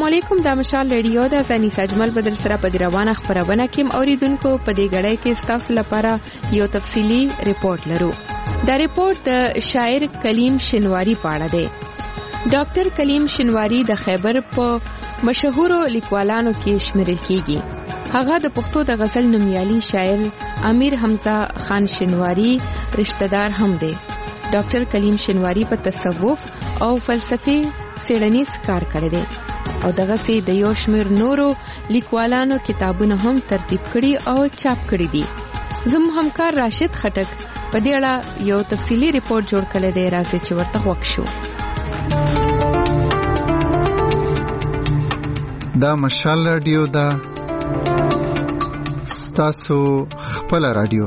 السلام علیکم، د مشال ریډیو د زنی سجمل بدر سره په روانه خبرونه کې اوریدونکو په دې غړې کې ستاسو لپاره یو تفصیلی ریپورت لرو. دا ریپورت د شاعر کلیم شنواری په اړه دی. ډاکټر کلیم شنواری د خیبر په مشهورو لیکوالانو کې شمیرل کیږي. هغه د پښتو د غزل نومیالي شاعر امیر حمزه خان شنواری رشتہ دار هم دی. ډاکټر کلیم شنواری په تصوف او فلسفي څېړنیز کار کړی دی او دغه سي د یو شمیر نورو لیکوالانو کتابونه هم ترتیب کړي او چاپ کړي دي. زموږ همکار راشد خټک په دې اړه یو تفصیلی ریپورت جوړ کړی دی، راځي چې ورته وښیو. دا مشال رادیو دا ستاسو خپل رادیو.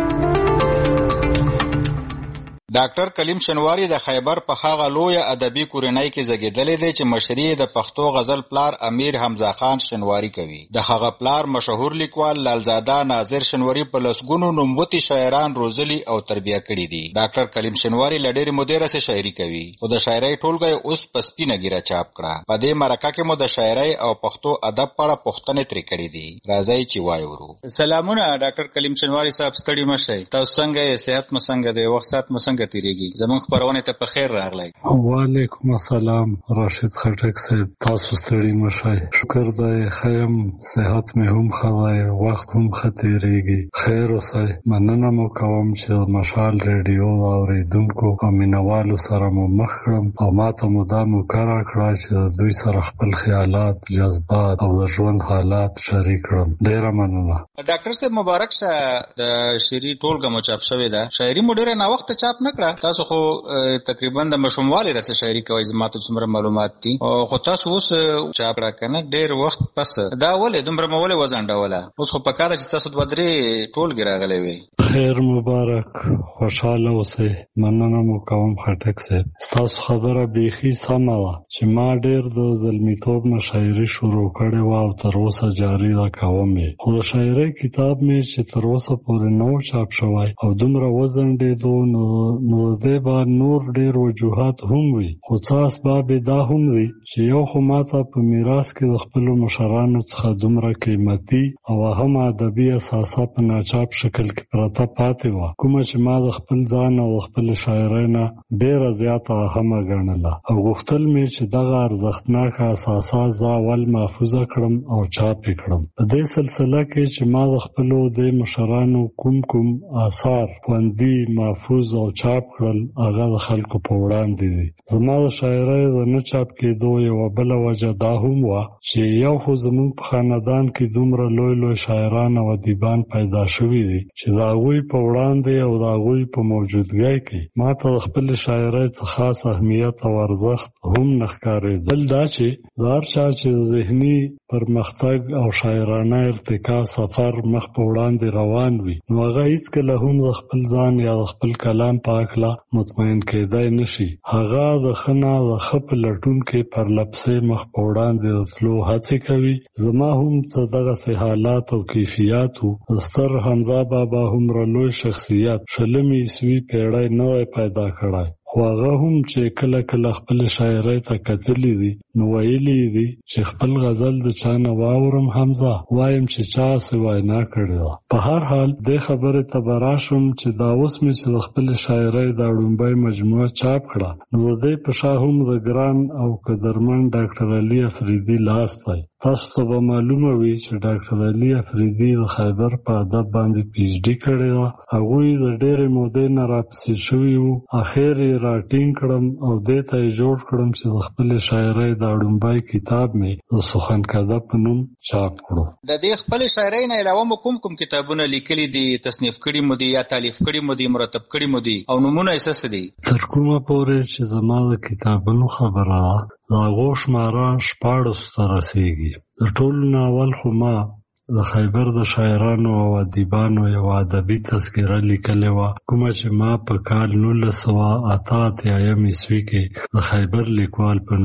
ډاکټر کلیم شنواری د خیبر په هغه لوی ادبي کورنۍ کې زیږیدلی دی چې مشري د پښتو غزل پلار امیر حمزه خان شنواری کوي. د هغه پلار مشهور لیکوال لالزاده ناظر شنواری په لسګونو نوموتي شاعران روزلي او تربیه کړي دي. ډاکټر کلیم شنواری له ډېرې مودې راهیسې شاعري کوي او د شاعرۍ ټولګه اوس په سپینه ګیره چاپ کړه. په دې مرکه کې مو د شاعرۍ او پښتو ادب په اړه پوښتنې ترې کړې دي. راځئ چې وایو. سلامونه ډاکټر کلیم شنواری صاحب، ستړي مشئ. تاسو څنګه یې؟ صحت مو څنګه دی؟ وخت ساعت مو څنګه تیریږي؟ زموږ خبرونه ته په خیر راغلی. وعلیکم السلام راشد خټک صاحب، تاسو ستړي مشئ. شکر دی خیم، صحت مې هم ښه دی، وخت هم ښه تیریږي. خیر اوسئ. مننه مو کوم چې مشال ریډیو اوریدونکو او مینوالو سره مو مخ کړم او ماته مو دا موقع راکړه چې د دوی سره خپل خیالات، جذبات او د ژوند حالات شریک کړم. ډیره مننه. ډاکټر صاحب مبارک شه. د شعري ټولګه مو چاپ شوې ده. شاعري مو ډیره ناوخته چاپ نه کړه. تاسو خو تقریبا د مشوموالي راڅخه شاعري کوي، زما ته څومره معلومات دي. خو تاسو اوس چاپ را کنه ډیر وخت پس. دا ولې دومره مولې وزنډوله؟ اوس خو په کار چې تاسو دوه درې ټولګې راغلې وي. خیر مبارک، خوشاله اوسئ. مننه مو کوم خټک صاحب. تاسو خبره بیخي سمه وه چې ما ډیر د زلمیتوب نه شاعري شروع کړې وه او تر اوسه جاري را کوم یې. خو د شاعرۍ کتاب مې چې تر اوسه پورې نه و چاپ شوی او دومره وزنډېدو نو دې به نور ډیر وجوهات هم وي. خو څه اسباب دا هم دي چې یو خو ماته په میراث کې د خپلو مشرانو څخه دومره قیمتي او اهم ادبي اساسه په ناچاپ شکل کې پرته پاتې وه، کومه چې ما د خپل ځان او خپل شاعرۍ نه ډیره زیاته اهمه ګڼله او غوښتل مې چې دغه ارزښتناکه اساسه زه اول محفوظه کړم او چاپ یې کړم. په دې سلسله کې چې ما د خپلو دې مشرانو کوم آثار خوندي، محفوظ او چاپ کړل هغه د خلکو په وړاندې دي. زما د شاعرۍ د نه چاپ کېدو یوه بله وجه دا هم وه چې یو خو زموږ په خاندان کې دومره لوی شاعران او ادیبان پیدا شوي دي چې د هغوی په وړاندې او د هغوی په موجودګۍ کې ما ته د خپلې شاعرۍ څه خاص اهمیت او ارزښت هم نه ښکارېده. بل دا چې د هر چا چې ذهني پرمختګ او شاعرانه ارتقا سفر مخ په وړاندې روان وي نو هغه هیڅکله هم د خپل ځان یا د خپل کلام په هکله مطمئن کېدای نشي. هغه د ښه نه د ښه په لټون کې پرلپسې مخ په وړاندې د تلو هڅې کوي. زما هم څه دغسې حالات او کیفیات وو. د ستر حمزه بابا هومره لوی شخصیت 20مې عیسوي پیړۍ نه دی پیدا کړی، خو هغه هم چې کله خپل شاعرۍ ته کتلی دي نو ویلی دي چې خپل غزل د چا نه واورم حمزه وایم چې چا څه وینا کړې ده. په هر حال دې خبرې ته به راشم چې دا اوس مې چې د خپل شاعرۍ دا ړومبۍ مجموعه چاپ کړه نو د دې په شا هم د ګران او قدرمن ډاکټر علي افریدي لاس دی. تاسو ته به معلومه وي چې ډاکټر علي افریدي د خیبر په ادب باندې پی ایچ ډي کړې ده. هغوی د ډېرې مودې نه راپسې شوي وو، اخر یې راټینګ کړم او دې ته یې جوړ کړم چې د خپلې شاعرۍ دا ړومبی کتاب مې د سخنکده په نوم چاپ کړو. د دې خپلې شاعرۍ نه علاوه مو کوم کتابونه لیکلي دي، تصنیف کړي مو دي یا تالیف کړي مو دي، مرتب کړي مو دي او نومونه یې څه دي؟ تر کومه پورې چې زما د کتابونو خبره ده د هغو شماره 14 ته رسیږي. د ټولو نه اول خو ما د خیبر د شاعرانو او ادیبانو یو ادبي تذکره لیکلې وه، کومه چې ما په کال 1988 عیسوي کې د خیبر لیکوال په نوم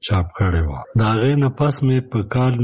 چاپ کړې وه. د هغې نه پس مې په کال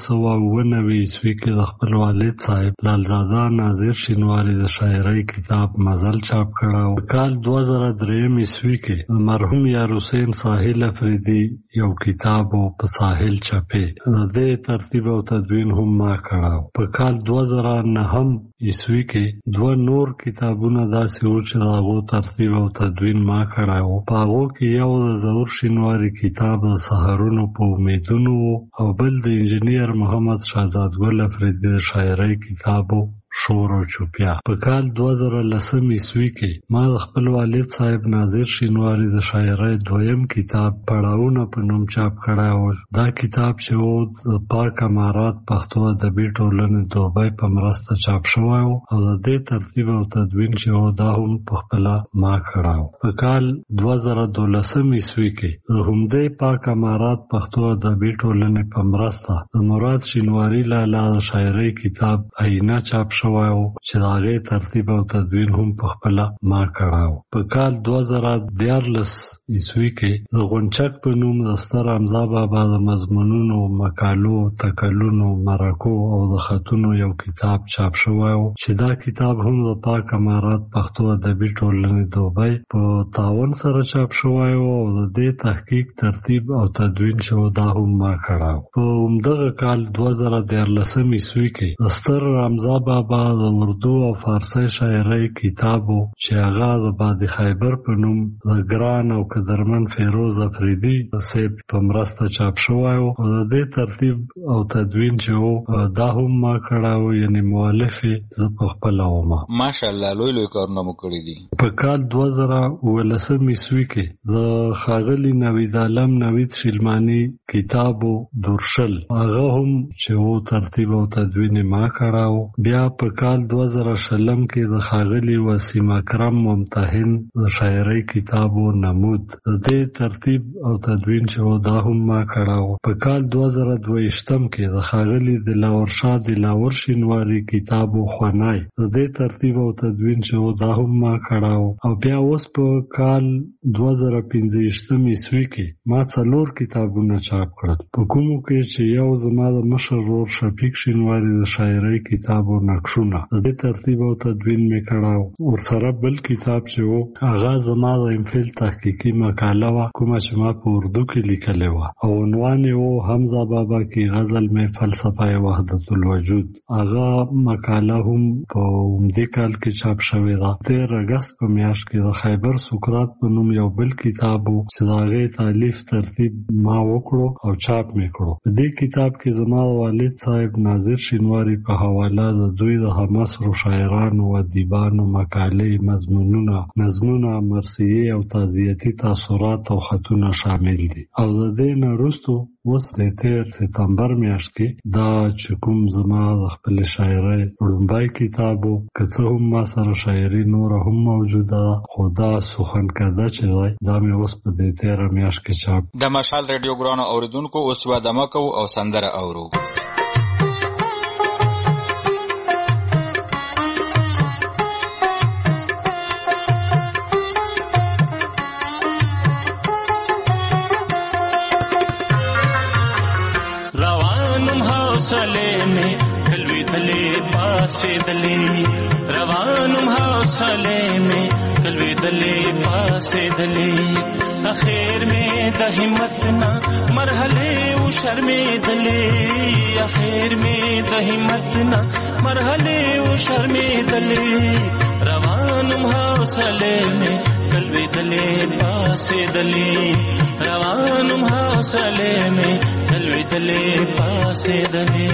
1999 عیسوي کې د خپل والد صاحب لالزاده ناظر شینواري د شاعرۍ کتاب مزل چاپ کړی. په کال 2003 عیسوي کې د مرحوم یار حسین ساحل افریدي یو کتاب په ساحل چاپې د دې ترتیب او تدوین هم ما کړی. په کال 2009 عیسوی کې 2 نور کتابونه داسې وو چې د هغو ترتیب او تدوین ما کړی و. په هغو کې یو د ظهور شینواري کتاب د سحرونو په امیدونو او بل د انجینیر محمد شهزاد ګل افریدي د شاعرۍ کتاب و شور او چوپیا. په کال 2010 عیسوي کې ما د خپل والد صاحب ناظر شینواري د شاعرۍ دویم کتاب پړاوونه په نوم چاپ کړی و. دا کتاب چې و د پاک امارات پښتو ادبي ټولنې دوبۍ په مرسته چاپ شوی و او د دې ترتیب او تدوین چې و دا هم په خپله ما کړی و. په کال 2012 عیسوي کې د همدې پاک امارات پښتو ادبي ټولنې په مرسته د مراد شینواري لالا د شاعرۍ کتاب آینه چاپ شوی و چې د هغې ترتیب او تدوین هم په خپله ما کړی و. په کال 2014 عیسوي کې د غونچک په نوم د ستر حمزه بابا د مضمونونو، مقالو، تکلونو، مرکو او د خطونو یو کتاب چاپ شوی و چې دا کتاب هم د پاک امارات پښتو ادبي ټولنې دوبۍ په تعاون سره چاپ شوی و او د دې تحقیق، ترتیب او تدوین چې دا هم ما کړی و. په همدغه کال 2013 عیسوي کې د ستر حمزه بابا د اردو او فارسی شاعرۍ کتاب و چې هغه د بادي خیبر په نوم د ګران او قدرمن فیروز افریدي صاحب په مرسته چاپ شوی و او د دې ترتیب او تدوین چې و دا هم ما کړی و، یعنی مؤلف زه په خپله وم. ماشاءالله لوی لوی کارونه مو کړي دي. په کال 2019 عیسوي کې د ښاغلي نوید عالم نوید شیلماني کتاب و درشل، هغه هم چې و ترتیب او تدوین ما کړی و. بیا په کال 2020 کې د ښاغلي وسیم اکرم ممتحن د شاعرۍ کتاب و نمود، د دې ترتیب او تدوین چې و دا هم ما کړی و. په کال 2022 کې د ښاغلي دلاور شاه دلاور شینواري کتاب و خوانای، د دې ترتیب او تدوین چې و دا هم ما کړی و. او بیا اوس په کال 2015 عیسوي کې ما 4 کتابونه چاپ کړل، په کومو کې چې یو زما د مشر ورور شفیق شینواري د شاعرۍ کتاب و نقشونه، د دې ترتیب او تدوین مې کړی و. ورسره بل کتاب چې و هغه زما د امفیل تحقیقي مقاله وه کومه چې ما په اردو کې لیکلې وه او عنوان یې و حمزه بابا کی غزل میں فلسفه وحدت الوجود. هغه مقاله هم په همدې کال کې چاپ شوې ده. 13 اګست په میاشت کې د خیبر سقراط په نوم یو بل کتاب و چې د هغې تالیف ترتیب ما وکړو او چاپ مې کړو. په دې کتاب کې زما والد صاحب ناظر شینواري په حواله د دوی د همعصرو شاعرانو و ادیبانو مقالې، مضمونونه، نظمونه، مرثیې او تعزیتي تاثرات او خطونه شامل دي. او د دې نه وروسته اوس د 13 سپتمبر میاشت کې دا چې کوم زما د خپل شاعرۍ لومړی کتاب و، که څه هم ما سره شاعري نوره هم موجوده ده خو دا سخنکده چې دی دا مې اوس په دې 13 میاشت کې چاپ. د مشال ریډیو ګرانو اوریدونکو اوس یوه دمه کوو او سندره اورو. حوصله میں کلوی دلے پاسے دلے، روانم حوصله میں کلوی دلے پاسے دلے، اخیر میں د ہمت نہ مرحلے و شرمے دلے، اخیر میں د ہمت نہ مرحلے و شرمے دلے، روانم حوصله میں کلوی دلے پاسے دلے، روانم حوصله میں کلوی دلے پاسے دلے.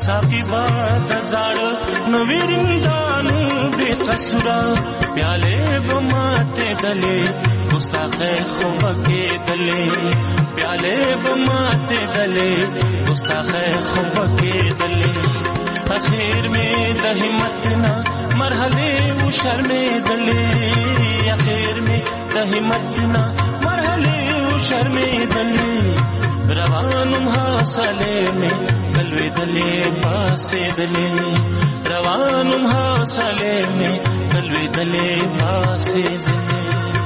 صافي باد زاړه نو ویرندانو بے قصورا پیاله بماته دلې ګستاخه خوبکه دلې پیاله بماته دلې ګستاخه خوبکه دلې اخیر میں د همت نا مرحله و شرمې دلې اخیر میں د همت نا مرحله و شرمې دلې روانم حاصله میں کلوې دلې پاسې دلې روانم حاصله میں کلوې دلې پاسې دلې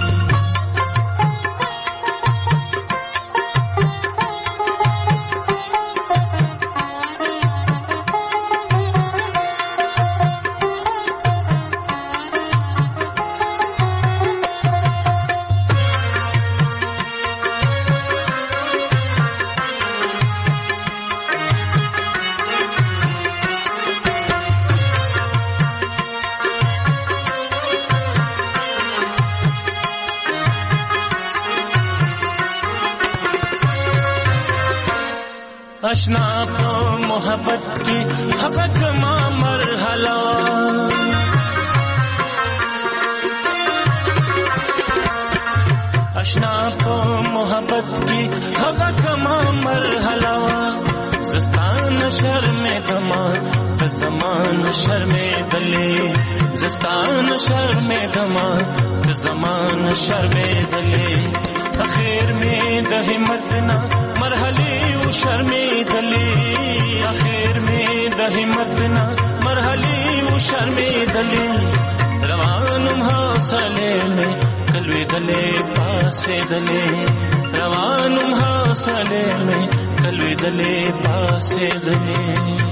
اشنا پا محبت کی حقق ما مرحلہ اشنا پا محبت کی حقق ما مرحلہ زستان شرم دما تزمان شرم دلے زستان شرم دما تزمان شرم دلے اخیر میں د همت نا مرحله و شرمې دلې اخیر میں د همت نا مرحله و شرمې دلې روانم حاصله میں کلوې دلې پاسې دلې روانم حاصله میں کلوې دلې پاسې دلې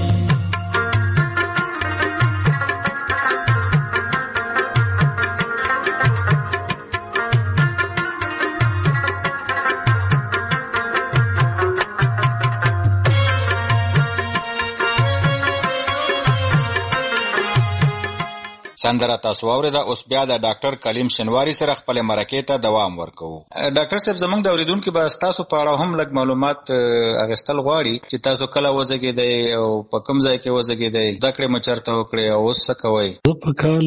سندره تاسو واورېده. اوس بیا د ډاکټر کلیم شنواری سره خپل مرکې ته دوام ورکوو. ډاکټر صاحب زموږ د اوریدونکو به تاسو په اړه هم لږ معلومات اغستل غواړي چې تاسو کله وزګیدئ او په کوم ځای کې وزګیدئ زده کړې مو چېرته وکړې او اوس څه کوئ؟ زه په کال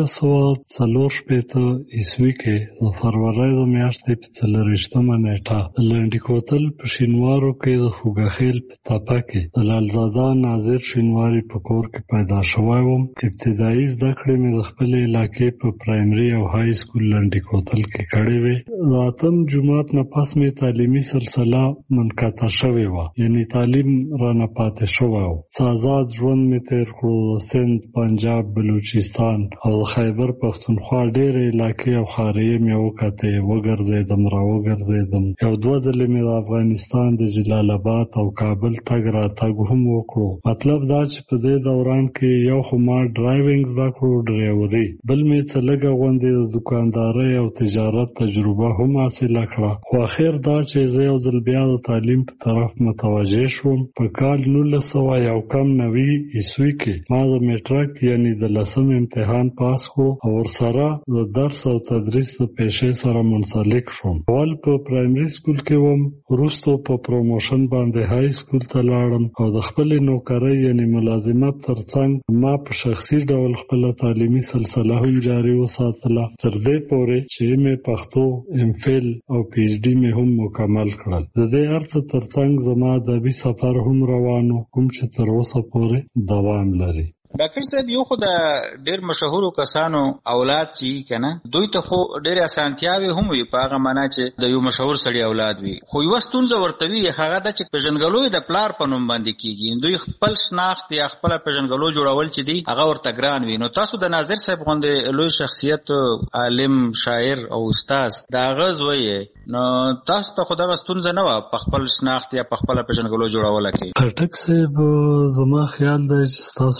1940 عیسوي کې د فروری د میاشتې په 24مه نیټه د لنډي کوتل په شینوارو کې د خوګاخیل په تپه کې د لالزاده ناظر شینواري په کور کې پیدا شوی وم. ابتدایي زده کړې مې د خپلې علاقې په پرایمري او های سکول لنډي کوتل کې کړې وې. د 8م جماعت نه پس مې تعلیمي سلسله منقطع شوې وه، یعنې تعلیم رانه پاتې شوی و. آزاد ژوند مې تېر کړو. د سند، پنجاب، بلوچستان او د خیبر پښتونخوا ډېرې علاقې او خاریې مې وکتې. وګرځېدم راوګرځېدم. یو دوه ځلې مې د افغانستان د جلال آباد او کابل تګ راتګ هم وکړو. مطلب دا چې په دې دوران کې یو خو ما ډرایوینګ زده کړو، ډرایوري، بل مې څه لږه غوندې د دوکاندارۍ او تجارت تجربه هم حاصله کړه. خو اخر دا چې زه یو ځل بیا د تعلیم په طرف متوجه شوم. په کال 1991 عیسوي کې ما د میټرک یعنې د 10م امتحان پاس کړو او ورسره د درس او تدریس د پیشې سره منسلک شوم. اول په پرایمري سکول کې وم، وروسته په پروموشن باندې های سکول ته لاړم او د خپلې نوکرۍ یعنې ملازمت ترڅنګ ما په شخصي ډول خپله تعلیمي سلسله هم جاري وساتله، تر دې پورې چې مې پښتو ام فیل او پی ایچ ډي مې هم مکمل کړل. د دې هر څه ترڅنګ زما ادبي سفر هم روان و، کوم چې تر اوسه پورې دوام لري. ډاکټر صاحب یو خو د ډېر مشهورو کسانو اولاد چې کنه دوی ته خو ډېرې اسانتیاوې هم وي په هغه معنا چې د یو مشهور سړي اولاد وي، خو یوه ستونزه ورته وي هغه ده چې پیژنګلو د پلار په نوم باندې کېږي. دوی خپل شناخت یا خپله پیژنګلو جوړول چې دی هغه ورته ګران وي. نو تاسو د ناظر صاحب غوندې لوی شخصیت، عالم، شاعر او استاد د هغه زوی یې، نو تاسو ته خو دغه ستونزه نه وه په خپل شناخت یا په خپله پیژنګلو جوړوله کې؟ خټک صاحب زما خیال دی چې ستاسو په دې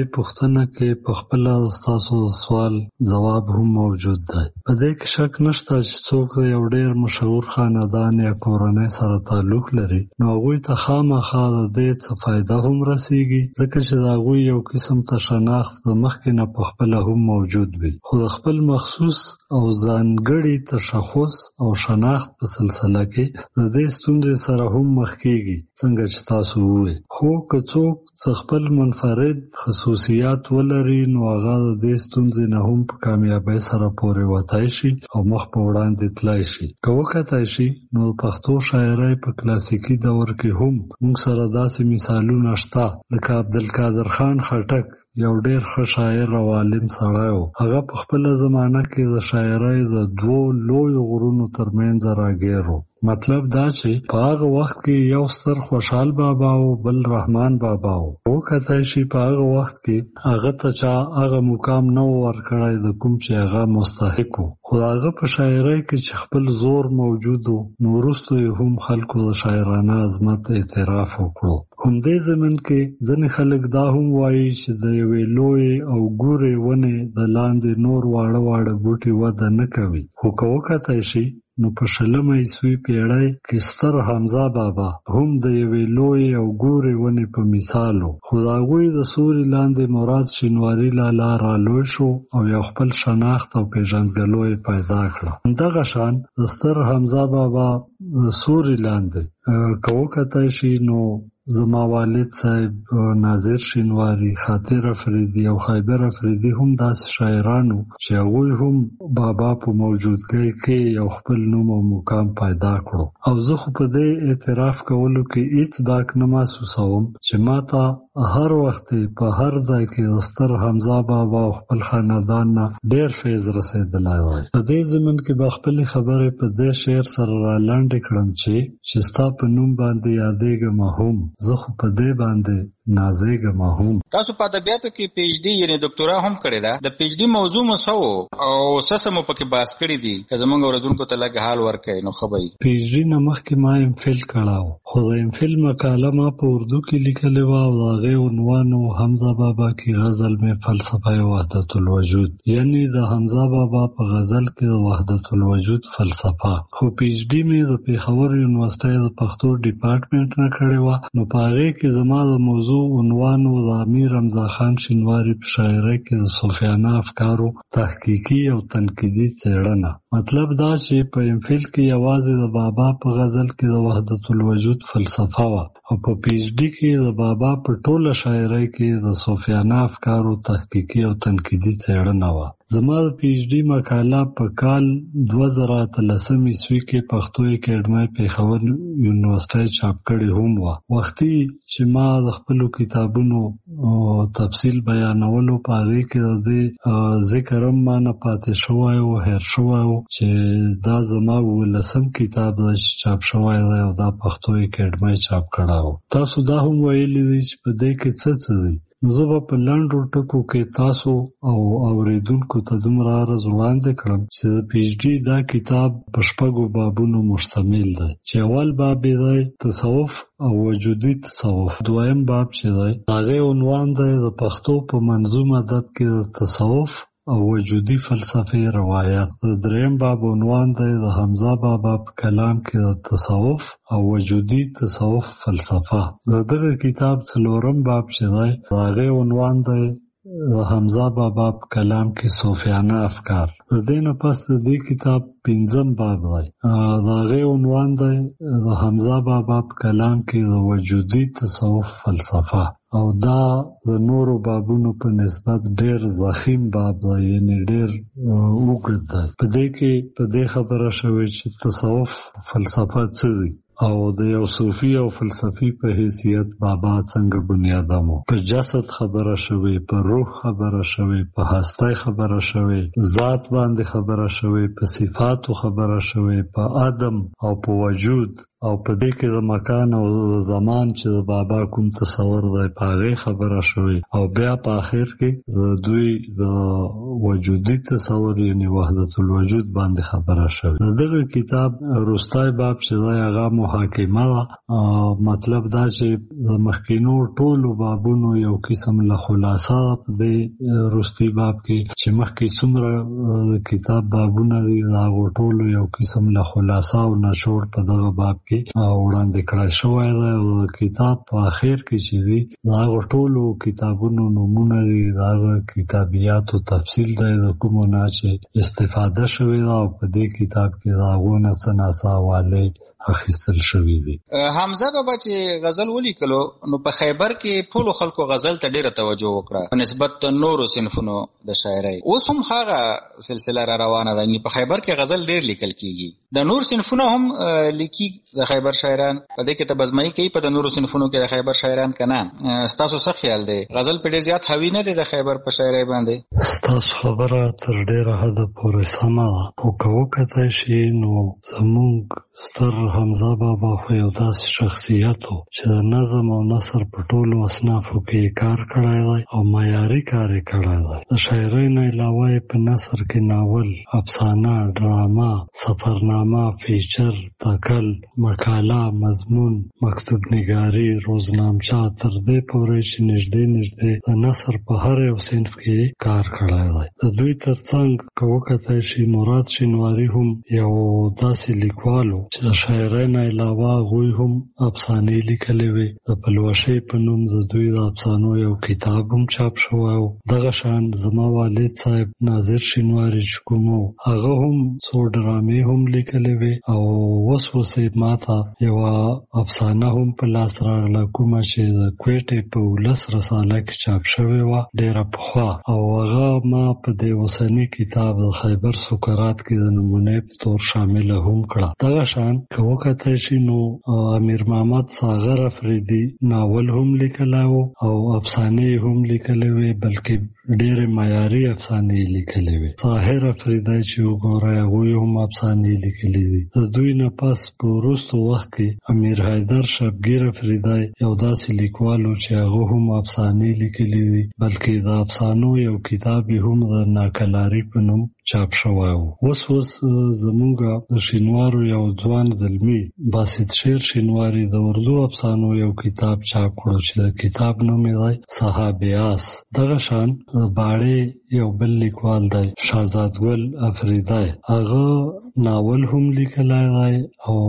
دې پوښتنه کې په خپله ستاسو سوال ځواب هم موجود دی. په دې کې شک نشته چې څوک د یو ډېر مشهور خاندان یا کورنۍ سره تعلق لري نو هغوی ته خامخا د دې څه فایده هم رسیږي، ځکه چې د هغوی یو قسم ته شناخت د مخکې نه په خپله هم موجود وي، خو د خپل مخصوص او ځانګړي تشخص او شناخت په سلسله کې د دې ستونزې سره هم مخ کېږي څنګه چې تاسو ووایي. خو که څوک څه خپل منفرد خصوصیات ولري نو هغه د دې ستونزې نه هم په کامیابۍ سره پورې وتای شي او مخ په وړاندې تلای شي. که وکتای شي نو پښتو شاعرۍ په کلاسیکي دور کې هم موږ سره داسې مثالونه شته لکه عبدالقادر خان خټک یو ډېر ښه شاعر او عالم سړی و. هغه په خپله زمانه کې د شاعرۍ د دوو لویو غرونو ترمنځ راګیر و. مطلب دا چې په هغه وخت کې یو ستر خوشحال بابا او بل رحمان بابا و. وکتای شي په هغه وخت کې هغه ته چا هغه مقام نه ورکړی د کوم چې هغه مستحق و، خو هغه په شاعرۍ کې چې خپل زور موجود و نو وروسته یې هم خلکو د شاعرانه عظمت اعتراف وکړو. همدې زمن کې ځینې خلک دا هم وایي چې د یوې لویې او ګورې ونې د لاندې نور واړه واړه بوټي وده نه کوي. خو که وکتای شي نو په 20مه عیسوي پیړۍ کې ستر حمزه بابا هم د یوې لویې او ګورې ونې په مثال و، خو د هغوی د سوري لاندې مراد شینواري لالا رالوی شو او یو خپل شناخت او پیژندګلو یې پیدا کړه. همدغه شان د ستر حمزه بابا د سوري لاندې که وکتای شي نو زما والد صاحب، ناظر شینواری، خاطر افریدي او خیبر افریدي هم داسې شاعرانو چې هغوی هم بابا په موجودګۍ کې یو خپل نوم او مقام پیدا کړو. او زه خو په دې اعتراف کولو کې هیڅ باک نه محسوسوم چې ما ته هر وخت په هر ځای کې د ستر حمزه بابا او خپل خاندان نه ډېر فیض رسېدلی دی. په دې زمن کې به خپلې خبرې په دې شعر سره را لنډې کړم چې ستا په نوم باندې یادېږم هم، زه خو په دې باندې نازېږم هم. تاسو په ادبیاتو کې پی ایچ ډي یعنی ډاکټورا هم کړې ده. د پی ایچ ډي موضوع مو څه و او څه مو پکې بحث کړي دي؟ که زموږ اورېدونکو ته لږ حال ورکړئ نو ښه به وي. پی ایچ ډي نه مخکې ما ایم فل کړی و، خو د ایم فل مقاله ما په اردو کې لیکلې وه او د هغې عنوان و حمزه بابا کی غزل میں فلسفه وحدت الوجود، یعنی د حمزه بابا په غزل کې د وحدت الوجود فلسفه. خو پی ایچ ډي مې د پېښور یونیورسټۍ د پښتو ډیپارټمنټ نه کړې وه، نو په هغې کې زما د موضوع عنوان و د امیر حمزه خان شینواري په شاعرۍ کې د صوفیانه افکارو تحقیقي او تنقیدي څېړنه. مطلب دا چې په ایم فل کې یوازې د بابا په غزل کې د وحدت الوجود فلسفه وه او په پی ایچ ډي کې د بابا په ټوله شاعرۍ کې د صوفیانه افکارو تحقیقي او تنقیدي څېړنه وه. زما د پی ایچ ډي مقاله په کال 2013 عیسوي کې پښتو اکیډمۍ پېښور یونیورسټۍ چاپ کړې هم وه. وختي چې ما د خپلو کتابونو تفصیل بیانولو په هغې کې د دې ذکر هم ما نه پاتې شوی و، هیر شوی و چې دا زما 18م کتاب دی چې چاپ شوی دی او دا پښتو اکیډمۍ چاپ کړی و. تاسو دا هم ویلي دي چې په دې کې څه دي. نو زه به په لنډو ټکو کې تاسو او اوریدونکو ته دومره عرض وړاندې کړم چې د پی ایچ ډي دا کتاب په 6 بابونو مشتمل دی، چې اول باب دی تصوف او وجودي تصوف، دویم باب چې دی هغې عنوان دی د پښتو په منظوم ادب کې د تصوف او وجودي فلسفې روایت. د دریم باب عنوان دی د حمزه بابا په کلام کې د تصوف او وجودي تصوف فلسفه. د دغه کتاب څلورم باب چې دی د هغې عنوان دی د حمزه بابا په کلام کې صوفیانه افکار. د دې نه پس د دې کتاب 5م باب دی، د هغې عنوان دی د حمزه بابا په کلام کې د وجودي تصوف فلسفه. او دا د نورو بابونو په نسبت ډېر ضخیم باب دی، یعنی ډېر اوږد دی. په دې کې په دې خبره شوې چې تصوف فلسفه څه دی او د یو صوفي او فلسفي په حیثیت بابا څنګه بنیادم و. په جسد خبره شوې، په روح خبره شوې، په هستی خبره شوې، ذات باندې خبره شوې، په صفاتو خبره شوې، په عدم او په وجود او په دې کې د مکان او د زمان چې د بابا کوم تصور دی په هغې خبره شوې او بیا په آخر کې د دوی د وجودي تصور یعنې وحدت الوجود باندې خبره شوې. د دغه کتاب وروستی باب چې دی هغه محاکمه ده. مطلب دا چې د مخکینو ټولو بابونو یو قسم له خلاصه په دې وروستي باب کې چې مخکې څومره کتاب بابونه دي د هغو ټولو یو قسم له خلاصه او نچوړ په دغه باب کې وړاندې کړی شوی دی. او د کتاب په آخر کې چې دي د هغو ټولو کتابونو نومونه دي، د هغه کتابیاتو تفصیل دی د کومو نه چې استفاده شوې ده او په دې کتاب کې د هغو نه څه ناڅه حوالې اخیستل شوی دی. حمزه بابا چې غزل ولیکلو نو په خیبر کې ټولو خلکو غزل ته ډیره توجه وکړه په نسبت د نورو صنفونو د شاعرۍ. اوس هم هغه سلسله را روانه ده، په خیبر کې غزل ډیر لیکل کیږي. د نور صنفونو هم لیکي د خیبر شاعران، په دې کې تبزمایي کوي په د نورو صنفونو کې د خیبر شاعران کنه. ستاسو څه خیال دی؟ غزل په ډیر زیات حوی نه دی د خیبر په شاعرۍ باندې؟ ستاسو خبره تر ډیره حده پورې سمه ده، خو که وکتای شي نو زموږ ستر حمزه بابا خو یو داسې شخصیت و چې د نظم او نثر په ټولو اصنافو کې کار کړی دی او معیاري کار یې کړی دی. د شاعرۍ نه علاوه یې په نثر کې ناول، افسانه، ډرامه، سفرنامه، فیچر، تکل، مقاله، مضمون، مکتوب نگاري، روزنامچه، تر دې پورې چې نږدې د نثر په هر یو صنف کې کار کړی دی. د دوی ترڅنګ که وکتای شي مراد شینواري هم یو داسې لیکوال و چې د شاعرۍ نه علاوه هغوی هم افسانې لیکلې وې. د پلوشۍ په نوم د دوی د افسانو یو کتاب هم چاپ شوی و. دغه شان زما والد صاحب ناظر شینواري چې کوم و هغه هم څو ډرامې هم لیکلې وې او اوس ماته یوه افسانه هم په لاس راغله کومه چې د کویټې په 19 رساله کې چاپ شوې وه ډېره پخوا، او هغه ما په دې اوسني کتاب د خیبر سکرات کې د نمونې په طور شامله هم کړه. دغه شان که وکتای شي نو امیر محمد ساغر افریدي ناول هم لیکلی و او افسانې هم لیکلې وې، بلکې ډېرې معیاري افسانې لیکلې وې. طاهر افریدی چې وګورئ هغوی هم افسانې لیکلې دي. د دوی نه پس په وروستو وخت کې امیر حیدر شبگیر افریدی یو داسې لیکوال و چې هغه هم افسانې لیکلې دي، بلکې د افسانو یو کتاب هم د ناکلاري په نوم چاپ شوی و. اوس زموږ د شینوارو یو ځوان زلمي باسط شیر شینواري د اردو افسانو یو کتاب چاپ کړو چې د کتاب نوم یې دی صحابیاس. دغه شان باړې یو بل لیکوال دی شهزادګل افریدی، هغه ناول هم لیکلی دی او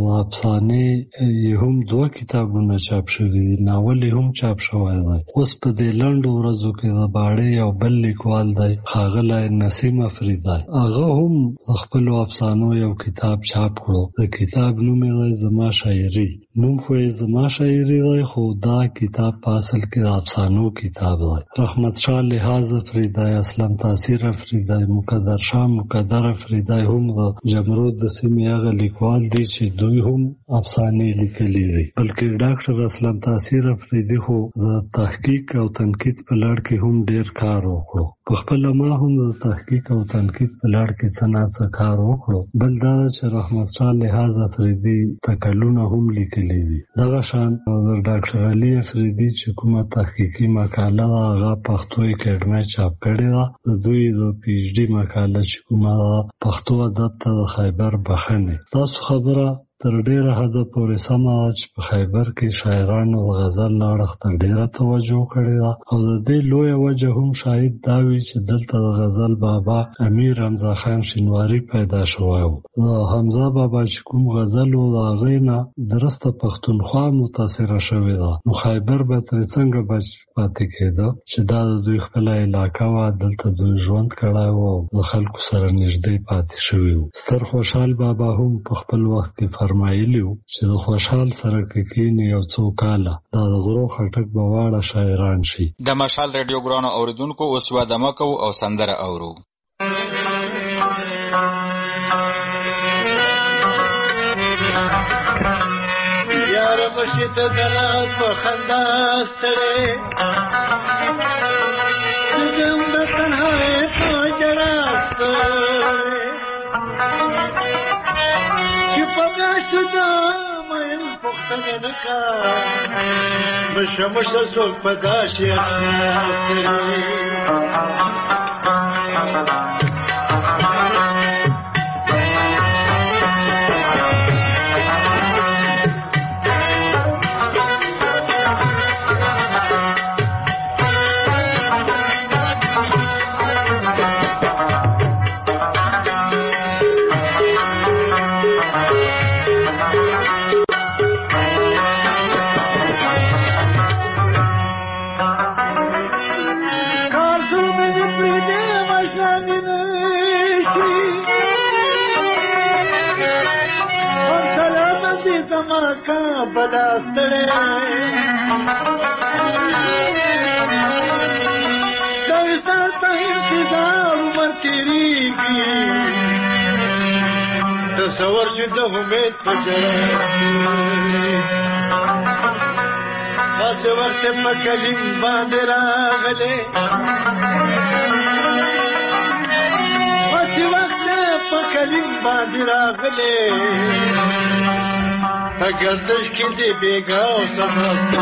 افسانې یې هم 2 کتابونه چاپ شوي دي، ناول یې هم چاپ شوی دی. اوس په دې لنډو ورځو کې د باړې یو بل لیکوال دی ښاغلی نسیم افریدی، هغه هم خپلو افسانو یو کتاب چاپ کړو. د کتاب نوم یې دی زما شاعري. نوم خو یې زما شاعري دی خو دا کتاب په اصل کې د افسانو کتاب دی. رحمت شاه لحاظ افریدی، اسلم تاثیر افریدی، مقدر شاه مقدر افریدی هم د جمرود د سیمې هغه لیکوال دي چې دوی هم افسانې لیکلي دي. بلکې ډاکټر اسلم تاثیر افریدي خو د تحقیق او تنقید په لړ کې هم ډیر کار وکړو. په خپله ما هم د تحقیق او تنقید په لړ کې څه نه څه کار وکړو. بل دا چې رحمت شاه لحاظ افریدي تکلونه هم لیکلي دي. دغه شان د ډاکټر علي افریدي چې کومه تحقیقي مقاله ده هغه پښتو اکیډمۍ چاپ کړې ده. د دوی د پی ایچ ډي مقاله چې کومه پښتو ادب ته د خیبر بخښنې. تاسو خبره تر ډیره حده پورې سمه چې په خیبر کې شاعرانو د غزل اړخ ته ډیره توجه کړې ده او د دې لویه وجه هم شاید دا وي چې دلته د غزل بابا امیر حمزه خان شینواري پیدا شوی و. د حمزه بابا چې کوم غزل و د هغې نه درسته پښتونخوا متاثره شوې ده، نو خیبر به ترې څنګه بچ پاتې کېده چې دا د دوی خپله علاقه وه، دلته دوی ژوند کړی و او د خلکو سره نږدې پاتې شوي و. ستر خوشحال بابا هم په خپل وخت کې فرمایلی و چې د خوشحال سره که کښېني یو څو کاله دا د غرو خټک به واړه شاعران شي. د مشال ریډیو ګرانو اوریدونکو اوس یوه دمه کوو او سندره اورو. یار بشي ته دلات په خندا ستړی دم د تنهایی په جړا ستړی چې په میاشتو د مین پختنې نه کا مشه څوک په داسې تصور چې د امید په خاص ورته په کلیم باندې راغلې خاص ورته په کلیم باندې راغلې اگر دش کې دې بیګا او سمست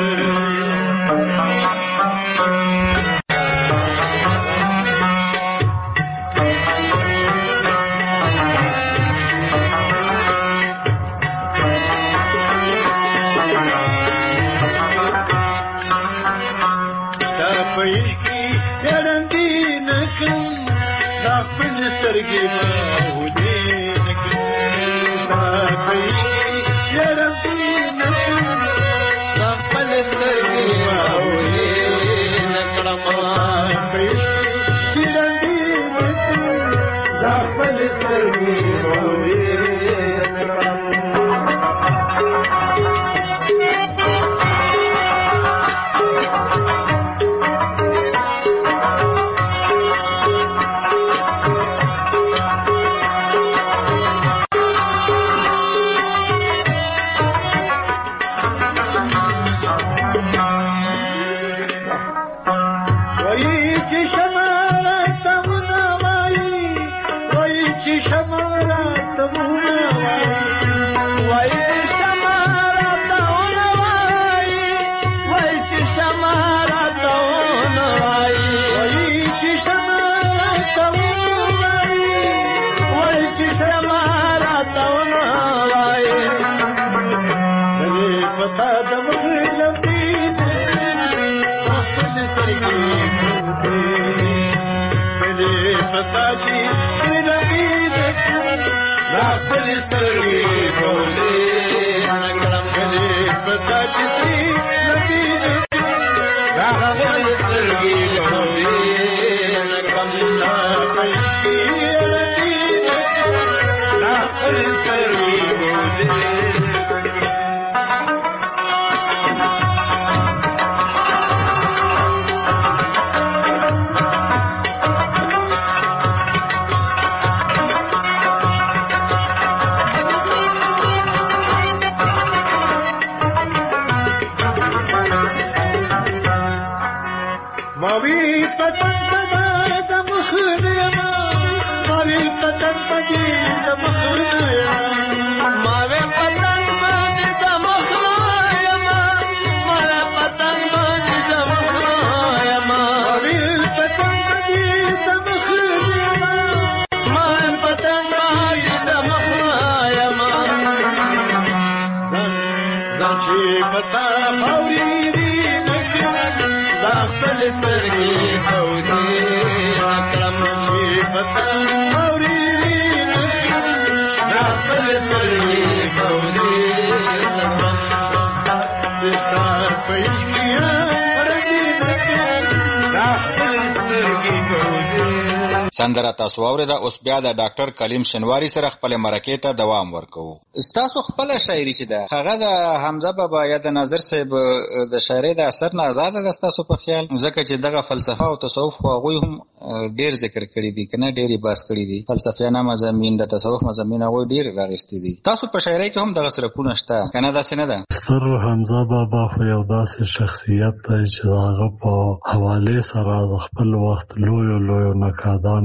سندره تاسو واورېده. اوس بیا د ډاکټر کلیم شنواری سره خپل مرکې ته دوام ورکوو. تاسو خپل شاعري چې ده هغه د حمزه بابا یا د ناظر صاحب د شاعري د اثر نه آزاده ده تاسو په خیال؟ ځکه چې دغه فلسفه او تصوف خو هغوی هم ډېر ذکر کړي دي که نه ډېر یې بحث کړي دي. فلسفیانه مضامین د تصوف مضامین هغوی ډېر راغېستي دي. تاسو په شاعرۍ کې هم دغه سرکونه شته که نه؟ داسې نه ده؟ ستر حمزه بابا خو یو داسې شخصیت دی چې د هغه په حوالې سره د خپل وخت لویو نقادانو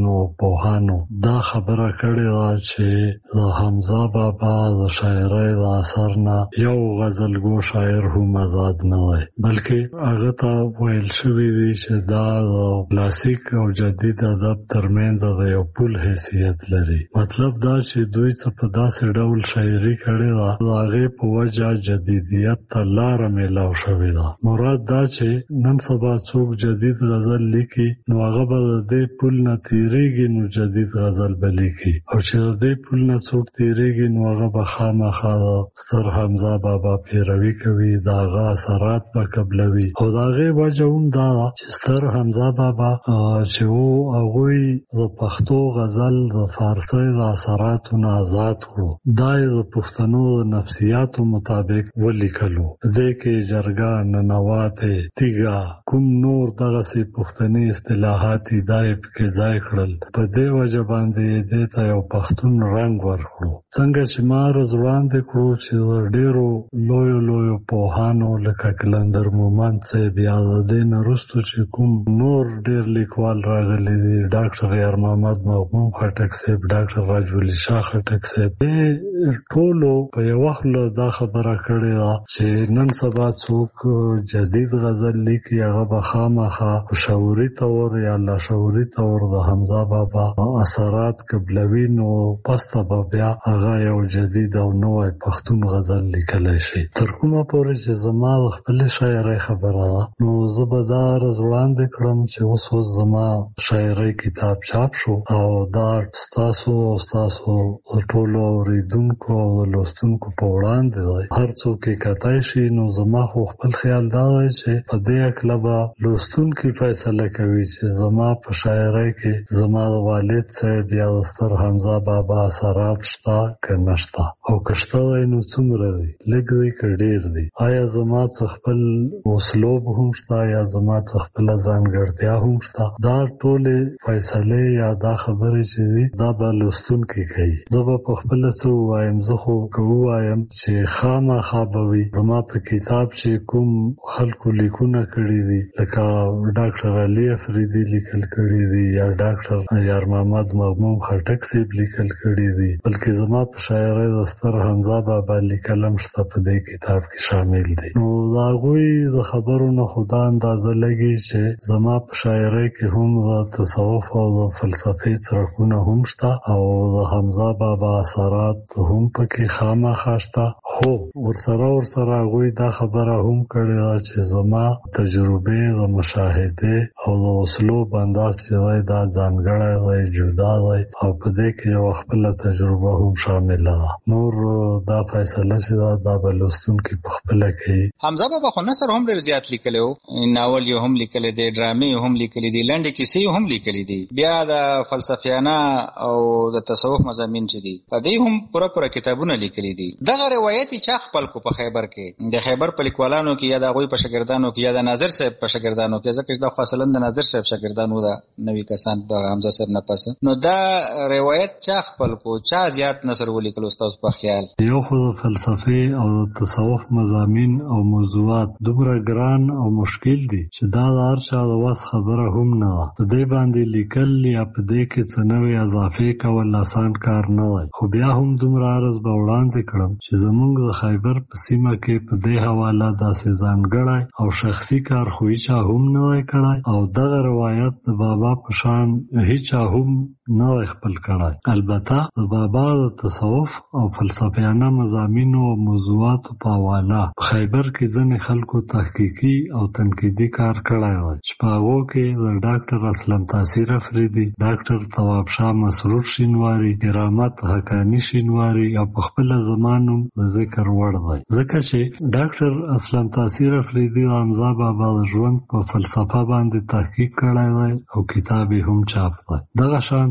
عالمانو پوهانو دا خبره کړې ده چې د حمزه بابا د شاعرۍ د اثر نه یو غزلګو شاعر هم آزاد نه دی، بلکې هغه ته ویل شوی دی چې دا د کلاسیک او جدید ادب ترمنځ د یو پل حیثیت لري. مطلب دا چې دوی څه په داسې ډول شاعري کړې ده د هغې په وجه جدیدیت ته لاره میلاو شوې ده. مراد دا چې نن سبا څوک جدید غزل لیکي نو هغه به د دې پل نه تیریږي نو جدید غزل به لیکي، او چې د دې پل نه څوک تیریږي نو هغه به خامخا د ستر حمزه بابا پیروي کوي، د هغه اثرات به قبلوي. او د هغې وجه هم دا ده چې ستر حمزه بابا چې و هغوی د پښتو غزل د فارسۍ د اثراتو نه آزاد کړو. دا یې د پښتنو د نفسیاتو مطابق ولیکلو. دې کې جرګه، ننواتې، تیږه، کوم نور دغسې پښتني اصطلاحات دا یې پکې ځای کړل. په دې وجه باندې دې ته یو پښتون رنګ ورکړو. څنګه چې ما عرض وړاندې کړو چې د ډېرو لویو پوهانو لکه قلندر مومند صاحب یا د دې نه وروستو چې کوم نور ډېر لیکوال راغلي دي، ډاکټر یار محمد مغموم خټک صاحب، ډاکټر راجولي شاه خټک صاحب، دې ټولو په یوه خوله دا خبره کړې ده چې نن سبا څوک جدید غزل لیکي هغه به خامخا په شعوري طور یا لاشعوري طور د حمزه بابا اثرات قبلوي، نو پس ته به بیا هغه یو جدید او نوی پښتون غزل لیکلی شي. تر کومه پورې چې زما د خپلې شاعرۍ خبره ده نو زه به دا عرض وړاندې کړم چې اوس زما شاعرۍ کتاب چاپ شو او دا ستاسو او ستاسو ټولو اوریدونکو او لوستونکو په وړاندې دی. هر څوک یې کتای شي. نو زما خو خپل خیال دا دی چې په دې هکله به لوستونکي فیصله کوي چې زما په شاعرۍ کې زما د والد صاحب یا د ستر حمزه بابا اثرات شته که نشته، او که شته دی نو څومره دی، لږ دی که ډېر دی، آیا زما څه خپل اسلوب هم شته یا زما څه خپله ځانګړتیا هم شته. دا ټولې فیصلې یا دا خبرې چې دي دا به لوستونکي کوي. زه به په خپله څه ووایم، زه خو که ووایم چې خامخا به وي زما په کتاب چې کوم خلکو لیکونه کړي دي لکه ډاکټر علي افریدي لیکل کړي دي یا ډاکټر یار محمد مغموم خټک صاحب لیکل کړي دي، بلکې زما په شاعرۍ د ستر حمزه بابا لیکل هم شته په دې کتاب کې شامل دي. نو د هغوی د خبرو نه خو دا اندازه لګي چې زما په شاعرۍ کې هم د تصوف او د فلسفې څرکونه هم شته او د حمزه بابا اثرات هم پکې خامخا شته. خو ورسره هغوی دا خبره هم کړې ده چې زما تجربې د مشاهدې او د اسلوب انداز چې دی دا ځانګړی دی، جدا دی او په دې کې یو خپله تجربه هم شامله ده. نور دا فیصله چې دا به لوستونکي په خپله کوي. حمزه بابا خو نثر هم ډېر زیات لیکلی و، ناول یې هم لیکلی دی، ډرامې یې هم لیکلی دي، لنډې کیسې یې هم لیکلی دي، بیا د فلسفیانه او د تصوف مضامین چې دي په دې هم پوره کتابونه لیکلی دي. دغه روایت یې چا خپل کو په خیبر کې، د خیبر په لیکوالانو کې یا د هغوی په شاګردانو کې یا د ناظر صاحب په شاګردانو کې، ځکه چې دا خو اصلا د ناظر صاحب شاګردانو دا نوي کسان د حمزه صاحب نه پس. نو دا روایت چا خپل کو، چا زیات نثر ولیکل استاد په خیال؟ یو خو د فلسفې او د تصوف مضامین او موضوعات دومره ګران او مشکل دي چې دا د هر چا د وس خبره هم نه ده. په دې باندې لیکل یا په دې کې څه نوې اضافې کول آسان کار نه دی. خو بیا هم دومره عرض به وړاندې کړم چې زموږ د خیبر په سیمه کې په دې حواله داسې ځانګړی او شخصي کار خو هیچا هم نه دی کړی او دغه روایت د بابا په شان هیچا هم نه دی خپل کړی. البته د بابا د تصوف او فلسفیانه مضامینو او موضوعاتو په حواله په خیبر کې ځینې خلکو تحقیقي او تنقیدي کار کړی دی چې په هغو کې د ډاکټر اسلم تاثیر افریدي، ډاکټر تواب شاه مسرور شینواري، کرامت حقانی شینواري او په خپله زمانو د ذکر وړ دی. ځکه چې ډاکټر اسلم تاثیر افریدي د حمزه بابا د ژوند په فلسفه باندې تحقیق کړی دی او کتاب یې هم چاپ دی. دغه شان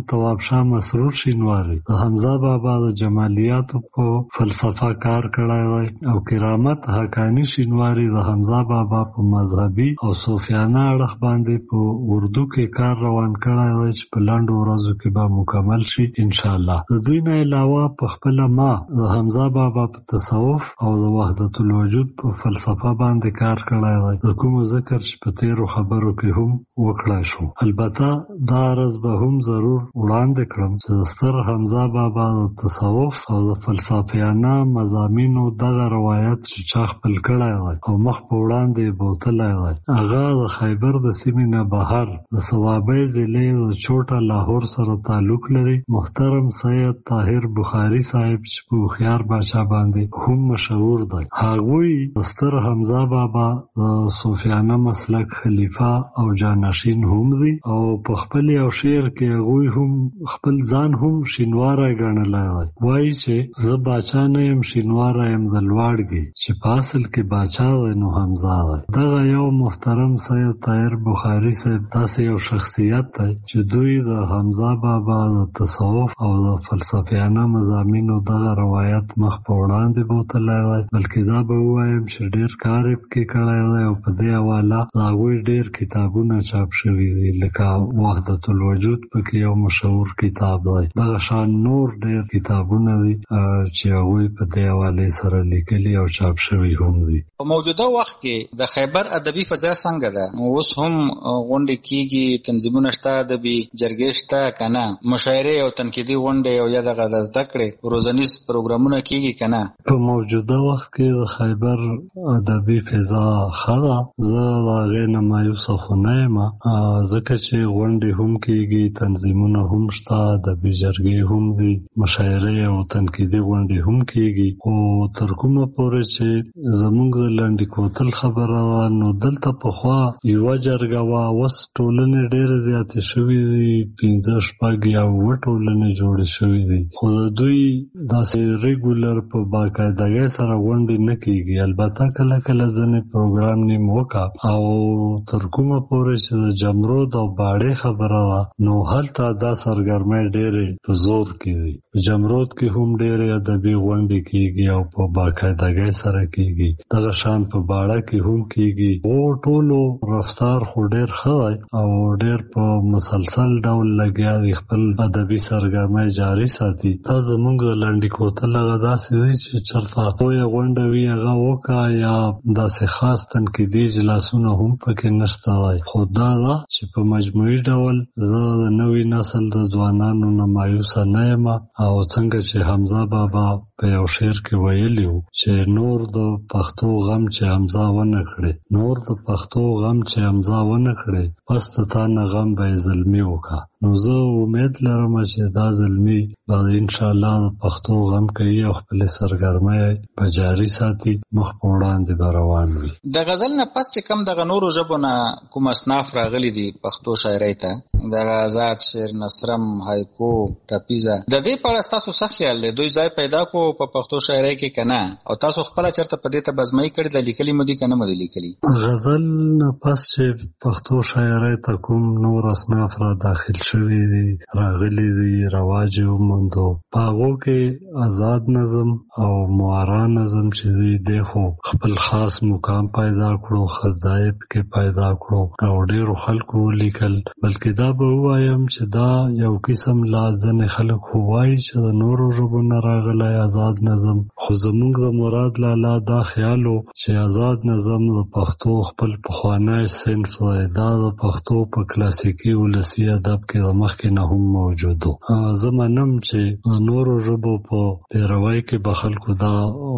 تواب شاه مسرور شینواری د حمزه بابا د جمالیاتو په فلسفه کار کړی دی او کرامت حقانی شینواری د حمزه بابا په مذهبي او صوفیانه اړخ باندې په اردو کې کار روان کړی دی چې په لنډو ورځو کې به مکمل شي ان شاء الله. د دوی نه علاوه په خپل ما د حمزه بابا په تصوف او د وحدت الوجود په فلسفه باندې کار کړی دی. د کوم ذکر چې په تیرو خبرو کې هم وکړای شو. البته دا عرض به هم ضرور وړاندې کړم چې د ستر حمزه بابا د تصوف او د فلسفیانه مضامینو دغه روایت چې چا خپل کړی دی او مخ په وړاندې بوتلی دی هغه د خیبر د سیمې نه بهر د صوابۍ ضلع د چوټه لاهور سره تعلق لري. محترم سید طاهر بخاري صاحب چې په هوښیار باچا باندې هم مشهور دی. هغوی د ستر حمزه بابا د صوفیانه مسلک خلیفه او جانشین هم دي او په خپل یو شعر کې هغوی هم خپل ځان هم شینواری ګڼلی دی. وایي چې زه باچا نه یم شینواری یم د لواړګي چې په اصل کې باچا دی نو حمزه دی. دغه یو محترم سید طاهر بخاري صاحب داسې یو شخصیت دی چې دوی د حمزه بابا د تصوف او د فلسفیانه مضامینو دغه روایت مخ په وړاندې بوتلی دی. بلکې دا به ووایم چې ډېر کار یې پکې کړی دی او په دې حواله د هغوی ډېر کتابونه چاپ شوي دي لکه وحدت الوجود پکې یو مشهور کتاب دی. دغه شان نور ډېر کتابونه دي چې هغوی په دې حوالې سره لیکلي او چاپ شوي هم دي. په موجوده وخت کې د خیبر ادبي فضا څنګه ده؟ اوس هم غونډې کېږي، تنظیمونه شته، ادبي جرګې شته که نه؟ مشاعرې او تنقیدي غونډې او یا دغه د زده کړې روزنیز پروګرامونه کېږي که نه؟ په موجوده وخت کې د خیبر ادبي فضا ښه ده. زه د هغې نه مایوسه خو نه یم ځکه چې غونډې هم کېږي، تنظیمونه هم شته، ادبي جرګې هم دي، مشاعرې او تنقیدي غونډې هم کېږي. خو تر کومه پورې چې زموږ د لنډې کوتل خبره ده نو دلته پخوا یوه جرګه وه، اوس ټولنې ډېرې زیاتې شوي دي، 15 شپږ یا 7 ټولنې جوړې شوي دي. خو د دوی داسې ریګولر په باقاعدګۍ سره غونډې نه کېږي. البته کله کله ځینې پروګرام نیم وکړه او تر کومه پورې چې د جمرود او باړې خبره وه نو هلته دا سرګرمۍ ډېرې په زور کې دي. په جمرود کې هم ډېرې ادبي غونډې کېږي او په باقاعدګۍ سره کېږي. دغه شان په باړه کې هم کېږي. ټولو رفتار خو ډېر ښه دی او ډېر په مسلسل ډول لګیا دي خپل ادبي سرګرمۍ جاري ساتي. دا زموږ د لنډې کوتل هغه داسې دی چې چېرته لویه غونډه وي هغه وکړه یا داسې خاص تنقیدي اجلاسونه هم پکې نشته دی. خو دا ده چې په مجموعي ډول زه د نوي نسل د ځوانانو نه مایوسه نه یم او څنګه چې حمزه بابا په یو شعر کې ویلي و چې نور د پښتو غم چې حمزه ونه کړې، نور د پښتو غم چې حمزه ونه کړې، پس د تا نه غم به یې زلمي وکړه. نو زه امید لرم چې دا زلمي به انشاءالله د پښتو غم کوي او خپلې سرګرمۍ به جاري ساتي، مخ په وړاندې به روان وي. د غزل نه پس چې کم دغه نورو ژبو نه کوم اصناف راغلي دي پښتو شاعرۍ ته، دغه آزاد شعر، نثرم، هایکو، ټپیزه، د دې په اړه ستاسو څه خیال دی؟ دوی ځای پیدا کو په پښتو شاعرۍ کې که نه؟ او تاسو خپله چېرته په دې ته بزمایي کړې ده؟ لیکلي مو دي که نه مو دي لیکلي؟ غزل نه پس چې پښتو شاعرۍ ته کوم نور اصناف را داخل شوي دي، راغلي دي، رواج یې وموندو، په هغو کې آزاد نظم او معرا نظم چې دی خو خپل خاص مقام پیدا کړو، ښه ځای پکې پیدا کړو او ډېرو خلکو ولیکل. بلکې دا به ووایم چې دا یو قسم لا ځینې خلک خو وایي چې د نورو ژبو نه راغلی آزاد نظم، خو زموږ د مراد لالا دا خیال و چې آزاد نظم د پښتو خپل پخوانی صنف دی. دا د پښتو په کلاسیکي ولسي ادب کې د مخکې نه هم موجود و. زه منم چې د نورو ژبو په پیروۍ کې به خلکو دا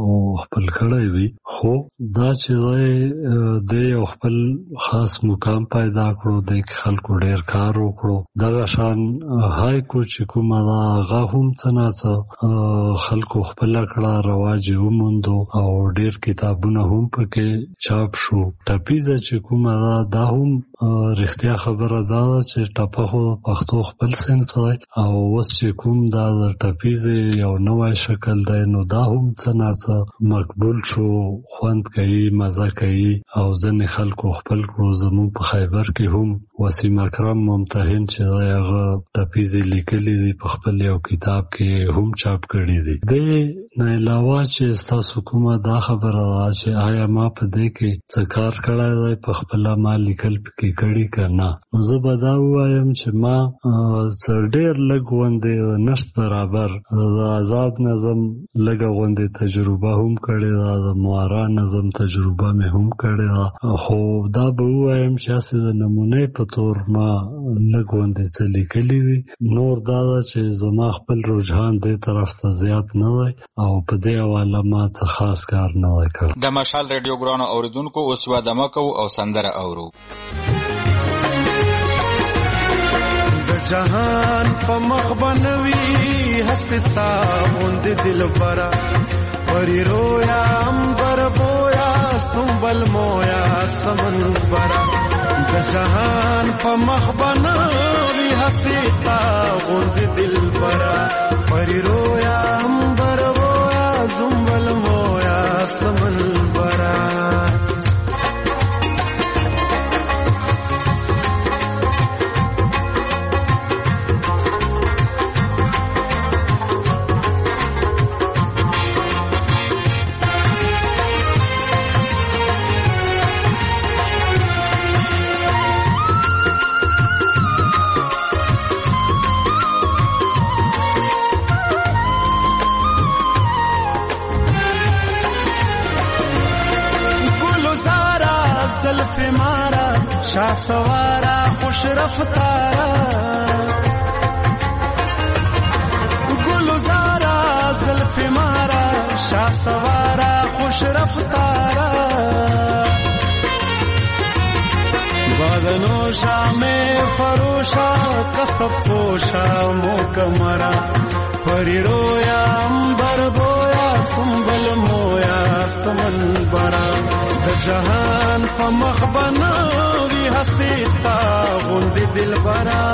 خپل کړی وي، خو دا چې دی یو خپل خاص مقام پیدا کړو، دی کې خلکو ډېر کار وکړو. دغه شان هایکو چې کومه ده هغه هم څه نه څه خلکو خپله کړه، رواج یې وموندو او ډېر کتابونه هم پکې چاپ شو. ټپیزه چې کومه ده دا هم رښتیا خبره دا ده چې ټپه خو پښتو خپل صنف دی او اوس چې کوم دا د ټپیزې یو نوی شکل دی نو دا هم څه ناڅه مقبول شو، خوند کوي، مزه کوي او ځینې خلکو خپل کړو. زموږ په خیبر کې هم وسیم اکرم ممتحن چې دی هغه ټپیزې لیکلي دي په خپل یو کتاب کې هم چاپ کړي دي. دې نه علاوه چې ستاسو کومه دا خبره ده چې آیا ما په دې کې څه کار کړی دی، په خپله ما لیکل پکې کړي که نه، نو زه به دا ووایم چې ما ډېر لږ غوندې نشت برابر د آزاد نظم لږه غوندې تجربه هم کړې ده، د موارا نظم تجربه مې هم کړې ده، خو دا به ووایم چې هسې د نمونې په طور ما لږ غوندې څه لیکلي دي. نور دا ده چې زما خپل رجحان دې طرف ته زیات نه دی او په دې حواله ما څه خاص کار نه دی کړی. د مشال ریډیو ګرانو اوریدونکو اوس یوه دمه کوو او سندره اورو. د جهان په مخ بنوي هستا غوندې دلبره پری رویا امبر بویا سنبل مویا سمنبره. د جهان په مخ بنوي هستا غوندې دلبره پری رویا امبر بویا سنبل مویا سمنبره. شاه سوارا خوش رفتارا گلزارا زلف مارا شاه سوارا خوش رفتارا بادنوشا میں فروشا کسب پوشا موکمرا پری رویا امبر بویا سنبل مویا سمن برا. د جهان په مخ بنوي هستا غوندې دلبره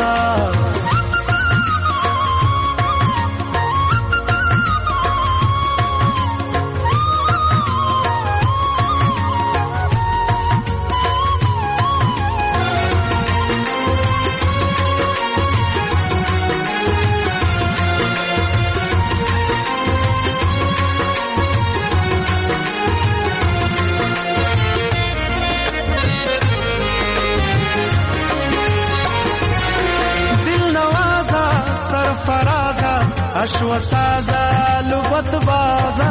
اشو سازا لبت بازا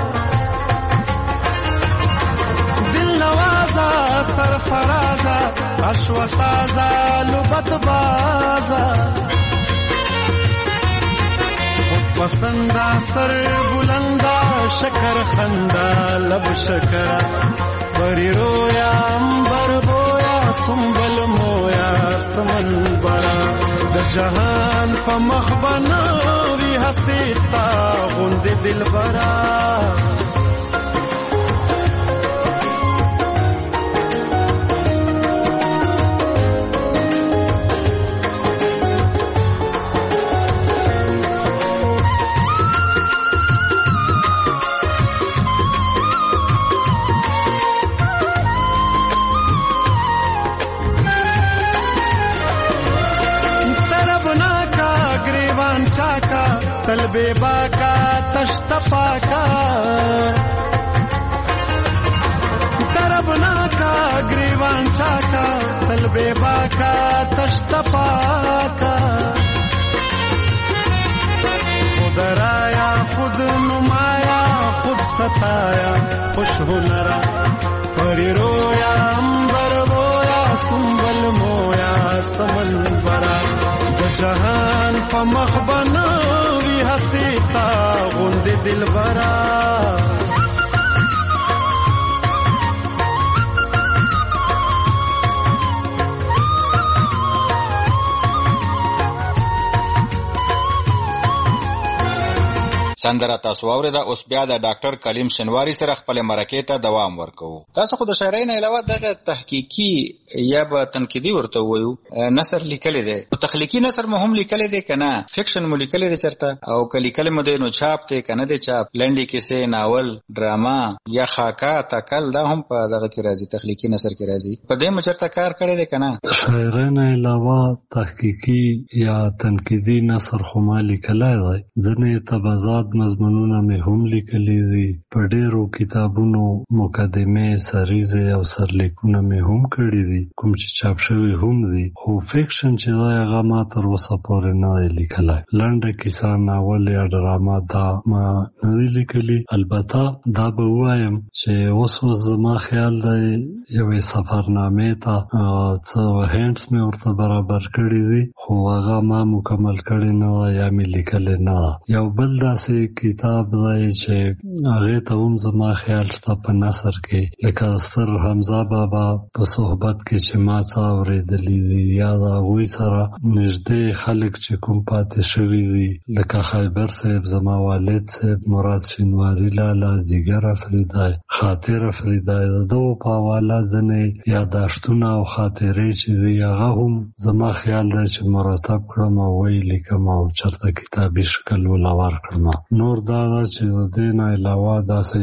دل نوازا سرفرازا اشو سازا لبت بازا پسندا سر بلندا شکر خندا لب شکرا پری رویا امبر بویا سنبل مویا سمن برا. د جهان په مخ بنوي هستا غوندې دلبره تل بے باکا تشتفا کا تربنا کا گریوان چاکا تل بے باکا تشتفا کا. خود رایا خود نمایا خود ستایا خوش ہنرا پری رویا امبر بویا سنبل مویا سمن برا. د جهان په مخ بنوي هستا غوندې دلبره سندره تاسو واورېده. اوس بیا د ډاکټر کلیم شنواری سره خپل مرکې ته دوام ورکوو. تاسو خو د شاعرۍ نه علاوه دغه تحقیقي یا به تنقیدي ورته وایو نثر لیکلی دی، تخلیقي نثر مو هم لیکلی دی که نه؟ فکشن مو لیکلی دی چېرته؟ او که لیکلی مو دی نو چاپ دی که نه دی چاپ؟ لنډې کیسې، ناول، ډراما یا خاکه، تکل دا هم په دغه کې راځي، تخلیقي نثر کې راځي. په دې مو چېرته کار کړی دی که نه؟ شاعرۍ نه علاوه تحقیقي یا تنقیدي نثر خو ما لیکلی دی. ځینې تبعات مضمونونه مې هم لیکلي دي. په ډېرو کتابونو مقدمې، سریزې او سرلیکونه مې هم کړي دي، کوم چې چاپ شوي هم دي. خو فکشن چې دی هغه ما تر اوسه پورې نه دی لیکلی. لنډه کیسه، ناول یا ډراما دا ما نه دی لیکلي. البته دا به ووایم چې اوس زما خیال دی یوې سفرنامې ته څه هینټس مې ورته برابر کړي دي، خو هغه ما مکمل کړي نه ده یا مې لیکلی نه ده. یو بل داسې کتاب دی چې هغې ته هم زما خیال شته په نثر کې، لکه ستر حمزه بابا په صحبت کې چې ما څه اورېدلي دي یا د هغوی سره نږدې خلک چې کوم پاتې شوي دي، لکه خیبر صاحب، زما والد صاحب، مراد شینواري لالا، زیګر افریدی، خاطر افریدی، د دغو په حواله ځینې یاداشتونه او خاطرې چې دي هغه هم زما خیال دی چې مرتب کړم او ویې لیکم او چېرته کتابي شکل وله ورکړم. نور دا ده چې د دې نه علاوه داسې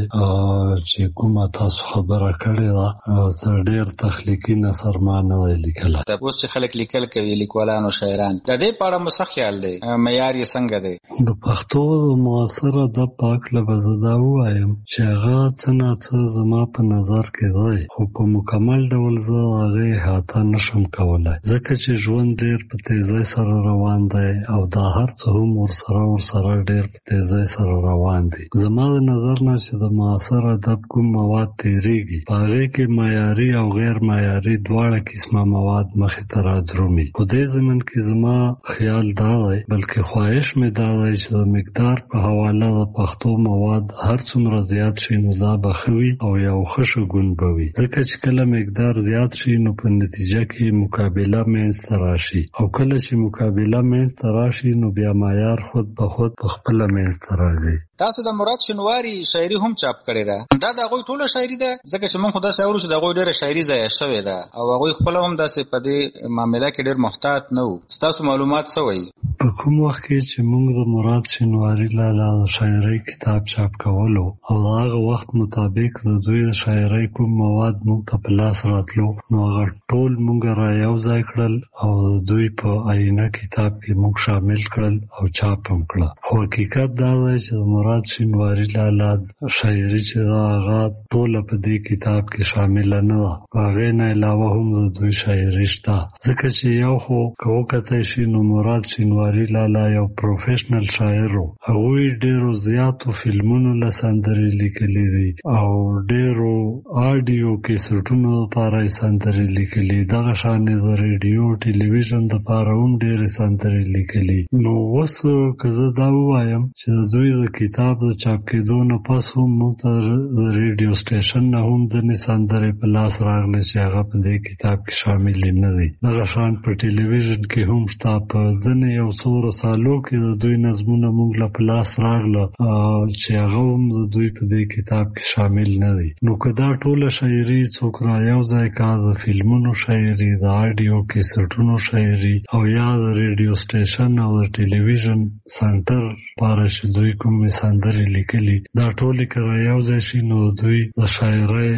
چې کومه تاسو خبره کړې ده څه ډېر تخلیقي نثر ما نه دی لیکلی. دا اوس چې خلک لیکل کوي، لیکوالان او شاعران، د دې په اړه مو څه خیال دی؟ معیار یې څنګه دی؟ د پښتو معاصر ادب په هکله به زه دا ووایم چې هغه څه نه څه زما په نظر کې دی، خو په مکمل ډول زه هغې احاطه نشم کولی، ځکه چې ژوند ډېر په تیزۍ سره روان دی او دا هر څه هم ورسره ډېر په تیزۍ سره روان دي. زما د نظر نه چې د معاصر ادب کوم مواد تیریږي، په هغې کې معیاري او غیر معیاري دواړه قسمه مواد مخې ته رادرومي. په دې ضمن کې زما خیال دا دی، بلکې خواهش مې دا دی چې د مقدار په حواله د پښتو مواد هر څومره زیات شي نو دا به ښه وي او یو ښه شګون به وي، ځکه چې کله مقدار زیات شي نو په نتیجه کې مقابله منځته راشي، او کله چې مقابله منځته راشي نو بیا معیار خود به خود په خپله منځته راځي. تاسو د مراد شینواری شاعري هم چاپ کړې ده، دا د هغوی ټوله شاعري ده؟ ځکه چې موږ خو داسې اورو چې د هغوی ډېره شاعري ضایع شوې ده او هغوی خپله هم داسې په دې معامله کې ډېر محتاط نه وو. ستاسو معلومات څه وایي؟ په کوم وخت کې چې موږ د مراد شینواری لالا د شاعرۍ کتاب چاپ کولو او د هغه وخت مطابق د دوی د شاعرۍ کوم مواد موږ ته په لاس راتلو، نو هغه ټول موږ را یو ځای کړل او د دوی په آینه کتاب کې موږ شامل کړل او چاپ هم کړه. خو حقیقت دا دی چې د مراد شینواری لالا شاعري چې دا هغه ټوله په دې کتاب کې شامله نه ده، هغې نه علاوه هم د دوی شاعري شته، ځکه چې یو خو که وکتی شي نو مراد شینواری لالا یو پروفیشنل شاعر و. هغوی ډېرو زیاتو فلمونو له سندرې لیکلي دي او ډېرو آډیو کیسټونو لپاره یې سندرې لیکلي، دغه شانې د ریډیو ټلویزیون دپاره هم ډېرې سندرې لیکلي. نو اوس که زه دا ووایم چې د دوی د کتاب د چاپ کېدو نه پس هم موږ ته د ریډیو سټیشن نه هم ځینې سندرې په لاس راغلې چې هغه په دې کتاب کې شاملې نه دي. دغه شان په ټلویزیون کې هم شته، په ځینې یو څو رسالو کې د دوی نظمونه موږ له په لاس راغله چې هغه هم د دوی په دې کتاب کې شامل نه دي. نو که دا ټوله شاعري څوک را یو ځای کا، د فلمونو شاعري، د آډیو کیسټونو شاعري او یا د ریډیو سټیشن او د ټلویزیون سنټر لپاره چې دوی کومې سندرې لیکلي، دا ټولې که را یو ځای شي نو دوی د شاعرۍ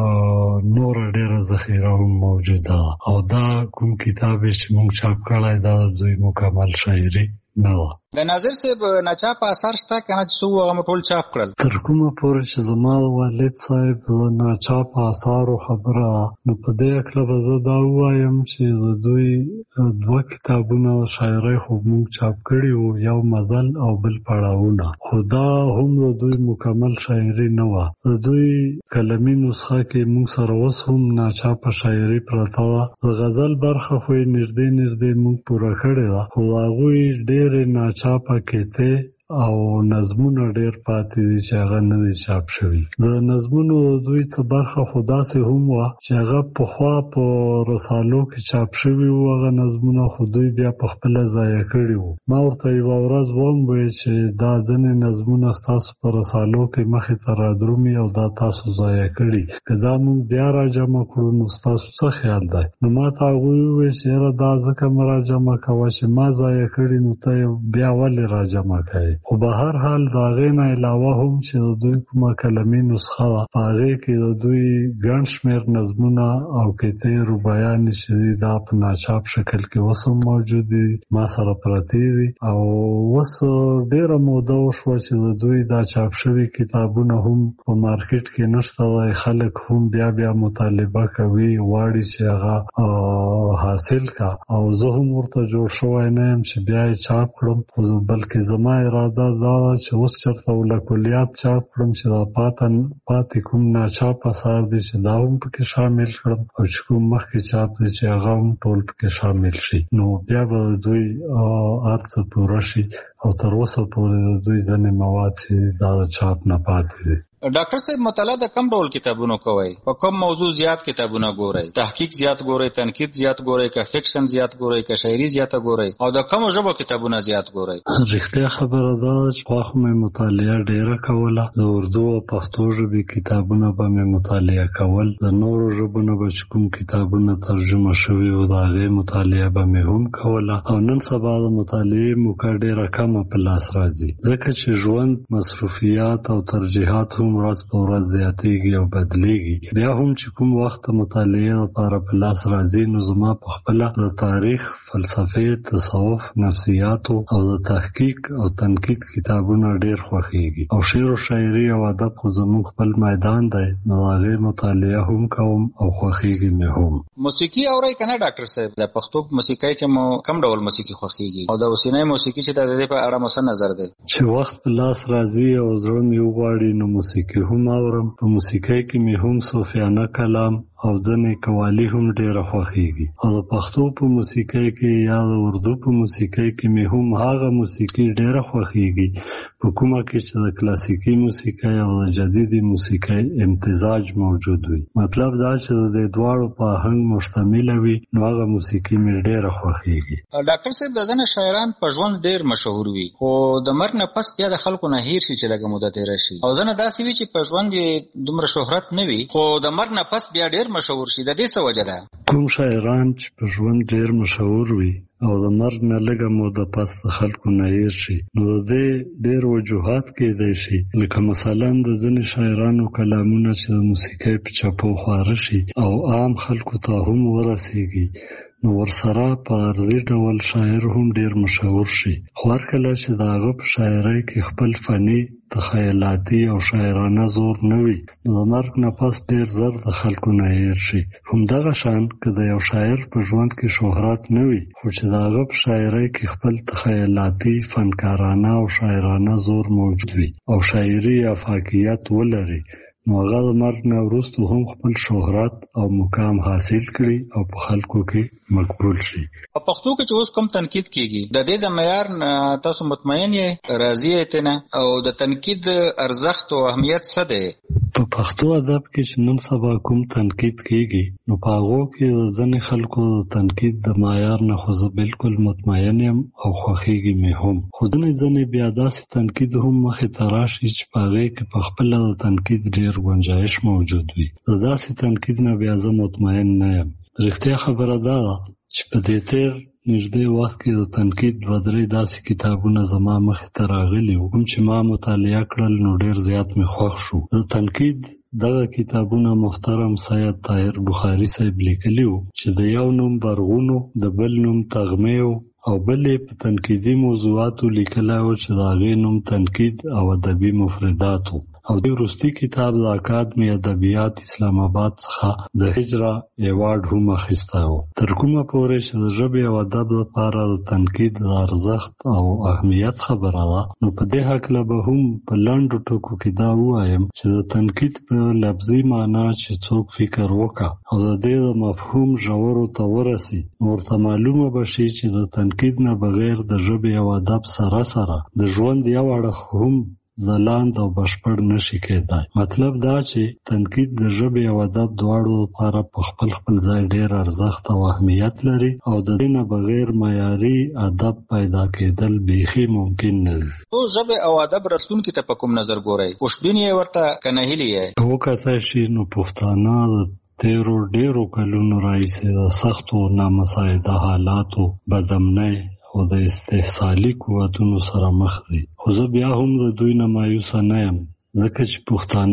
نوره ډېره ذخیره هم موجوده ده او دا کوم کتاب چې موږ چاپ کړی دا د دوی مکمل شاعري نه ده. د ناظر صاحب ناچاپه اثار شته که نه چې څو هغه مو ټول چاپ کړل؟ تر کومه پورې چې زما والد صاحب ناچاپه اثارو خبره، نو په دې هکله به زه دا ووایم چې د دوی 2 کتابونه شاعرۍ خو موږ چاپ کړي وو، یو مزل او بل پړاوونه، خو دا هم د دوی مکمل شاعري نه وه. د دوی قلمي نسخه کې موږ سره اوس هم ناچاپه شاعري پرته وه. د غزل برخه خو یې نږدې موږ پوره کړې ده، خو هغوی ډېرې ناچاپه کیتې او نظمونه ډیر پاتې دي چې هغه نه دي چاپ شوي. د نظمونو دوی څه برخه خو داسې هم وه چې هغه پخوا په رسالو کې چاپ شوي وو، هغه نظمونه خو دوی بیا په خپله ضایع کړي وو. ما ورته یوه ورځ وویل چې دا ځینې نظمونه ستاسو په رسالو کې مخې ته رادرومي او دا تاسو ضایع کړي، که دا موږ بیا راجمع کړو نو ستاسو څه خیال دی؟ نو ما ته هغوی وویل چې یاره دا ځکه مه راجمع کوه چې ما ضایع کړي نو ته بیا ولې راجمع کوې. خو به هر حال د هغې نه علاوه هم چې د دوی کومه کلمي نسخه وه په هغې کې د دوی ګڼ شمېر نظمونه او قطعې رباعیانې چې دي دا په ناچاپ شکل کې اوس هم موجود دي، ما سره پرتې دي. او اوس ډېره موده وشوه چې د دوی دا چاپ شوي کتابونه هم په مارکیټ کې نشته دی. خلک هم بیا مطالبه کوي، غواړي چې هغه حاصل کا، او زه هم ورته جوړ شوی نه یم چې بیا یې چاپ کړم، بلکې زما اراده دا ده چې اوس چېرته ولکلیات چاپ کړم چې دا پاتې کوم ناچاپ اثار دي چې دا هم پکې شامل کړم، او چې کوم مخکې چاپ دي چې هغه هم ټول پکې شامل شي. نو بیا به دوی هر څه پوره شي، او تر اوسه پورې د دوی ځینې مواد چې دا د چاپ نه پاتې دي. ډاکټر صاحب مطالعه د کوم ډول کتابونو کوئ؟ په کوم موضوع زیات کتابونه ګورئ؟ تحقیق زیات ګورئ، تنقید زیات ګورئ، که فکشن زیات ګورئ، که شاعري زیاته ګورئ، او د کومو ژبو کتابونه زیات ګورئ؟ رښتیا خبره ده چې پخوا خو مې مطالعه ډېره کوله، د اردو او پښتو ژبې کتابونه به مې مطالعه کول، د نورو ژبو نه به چې کوم کتابونه ترجمه شوي وو د هغې مطالعه به مې هم کوله. او نن سبا د مطالعې موقع ډېره کمه په لاس راځي، ځکه چې ژوند، مصروفیات او ترجیحات هم ورځ په ورځ زیاتېږي او بدلېږي. بیا هم چې کوم وخت د مطالعې لپاره په لاس راځي نو زما په خپله د تاریخ، فلسفې، تصوف، نفسیاتو او د تحقیق او تنقید کتابونه ډېر خوښېږي. او شعر و شاعري او ادب خو زموږ خپل میدان دی، نو د هغې مطالعه هم کوم او خوښېږي مې هم. موسیقي اورئ که نه ډاکټر صاحب؟ د پښتو موسیقۍ کې مو کوم ډول موسیقي خوښېږي، او د اوسنۍ موسیقي چې د دې په اړه مو څه نظر دی؟ چې وخت په لاس راځي او زړه مې وغواړي نو موسیقي هم اورم. په موسیقۍ کې مې هم صوفیانه کلام او ځینې قوالي هم ډېره خوښېږي. او د پښتو په موسیقۍ کې یا د اردو په موسیقۍ کې مې هم هغه موسیقي ډېره خوښېږي په کومه کې چې د کلاسیکي موسیقۍ او د جدیدي موسیقۍ امتزاج موجود وي. مطلب دا چې د دې دواړو په آهنګ مشتمله وي، نو هغه موسیقي مې ډېره خوښېږي. ډاکټر صاحب د ځینې شاعران په ژوند ډېر مشهور وي، خو د مرګ نه پس بیا د خلکو نه هیر شي چې لږه موده تېره شي، او ځینې داسې وي چې په ژوند یې دومره شهرت نه وي خو د مرګ نه پس بیا ډېر مشهور شي. د دې څه وجه ده؟ کوم شاعران چې په ژوند ډېر مشهور وي او د مرګ نه لږه موده پس د خلکو نه هیر شي، نو د دې ډېر وجوهات کېدای شي، لکه مثلا د ځینې شاعرانو کلامونه چې د موسیقۍ په چپو خواره شي او عام خلکو ته هم ورسیږي، نو ورسره په عرضي ډول شاعر هم ډېر مشهور شي. خو هر کله چې د هغه په شاعرۍ کې خپل فني، تخیلاتي او شاعرانه زور نه وي، نو د مرګ نه پس ډېر زر د خلکو نه هیر شي. همدغه شان که د یو شاعر په ژوند کې شهرت نه وي، خو چې د هغه په شاعرۍ کې خپل تخیلاتي، فنکارانه او شاعرانه زور موجود وي او شاعري افاقیت ولري، نو هغه د مرګ نه وروسته هم خپل شهرت او مقام حاصل کړي او په خلکو کې مقبول شي. په پښتو کې چې اوس کوم تنقید کیږي، د دې د معیار تاسو مطمئن یې، راضي یې تنه، او د تنقید ارزښت او اهمیت څه دی؟ په پښتو ادب کې چې نن سبا کوم تنقید کیږي، نو په هغو کې د ځینې خلکو د تنقید د معیار نه خو زه بالکل مطمئن یم او خوښېږي مې هم. خو ځینې بیا داسې تنقید هم مخې ته راشي چې په هغې کې په خپله د تنقید ډېر گنجایش موجود وي. د داسې تنقید نه بیا زه مطمئن نه یم. رښتیا خبره دا ده چې په دې تیر نږدې وخت کې د تنقید 2-3 داسې کتابونه زما مخې ته راغلي وو، کوم چې ما مطالعه کړل نو ډېر زیات مې خوښ شو. د تنقید دغه کتابونه محترم سید طاهر بخاري صاحب لیکلي وو چې د یو نوم برغونو، د بل نوم تغمیو او بل یې په تنقیدي موضوعاتو لیکلی و چې د هغې نوم تنقید او ادبي مفردات و. او د وروستي کتاب د اکاډمي ادبیات اسلام آباد څخه د هجرا ایوارډ هم اخیستی و. تر کومه پورې چې د ژبې او ادب لپاره د تنقید د ارزښت او اهمیت خبره ده، نو په دې هکله به هم په لنډو ټکو کې دا ووایم چې د تنقید په لفظي معنا چې څوک فکر وکړه او د دې د مفهوم ژورو ته ورسي، ورته معلومه به شي چې د تنقید نه بغیر د ژبې او ادب سره سره د ژوند یو اړخ هم ځلاند او بشپړ نشي کېدای. مطلب دا چې تنقید د ژبې او ادب دواړو لپاره په خپل ځای ډېر ارزښت او اهمیت لري او د دې نه بغیر معیاري ادب پیدا کېدل بیخي ممکن نه دي. او ژبې او ادب راتلونکي ته په کوم نظر ګورئ؟ خوشبین یې ورته که نه هیلې یې؟ وکتای شي نو پښتانه د تیرو ډېرو کلونو راهیسې د سختو نامساعده حالاتو، بدامنۍ او د استحصالي قوتونو سره مخ دي. خو زه بیا هم د دوی نه مایوسه نه یم، ځکه چې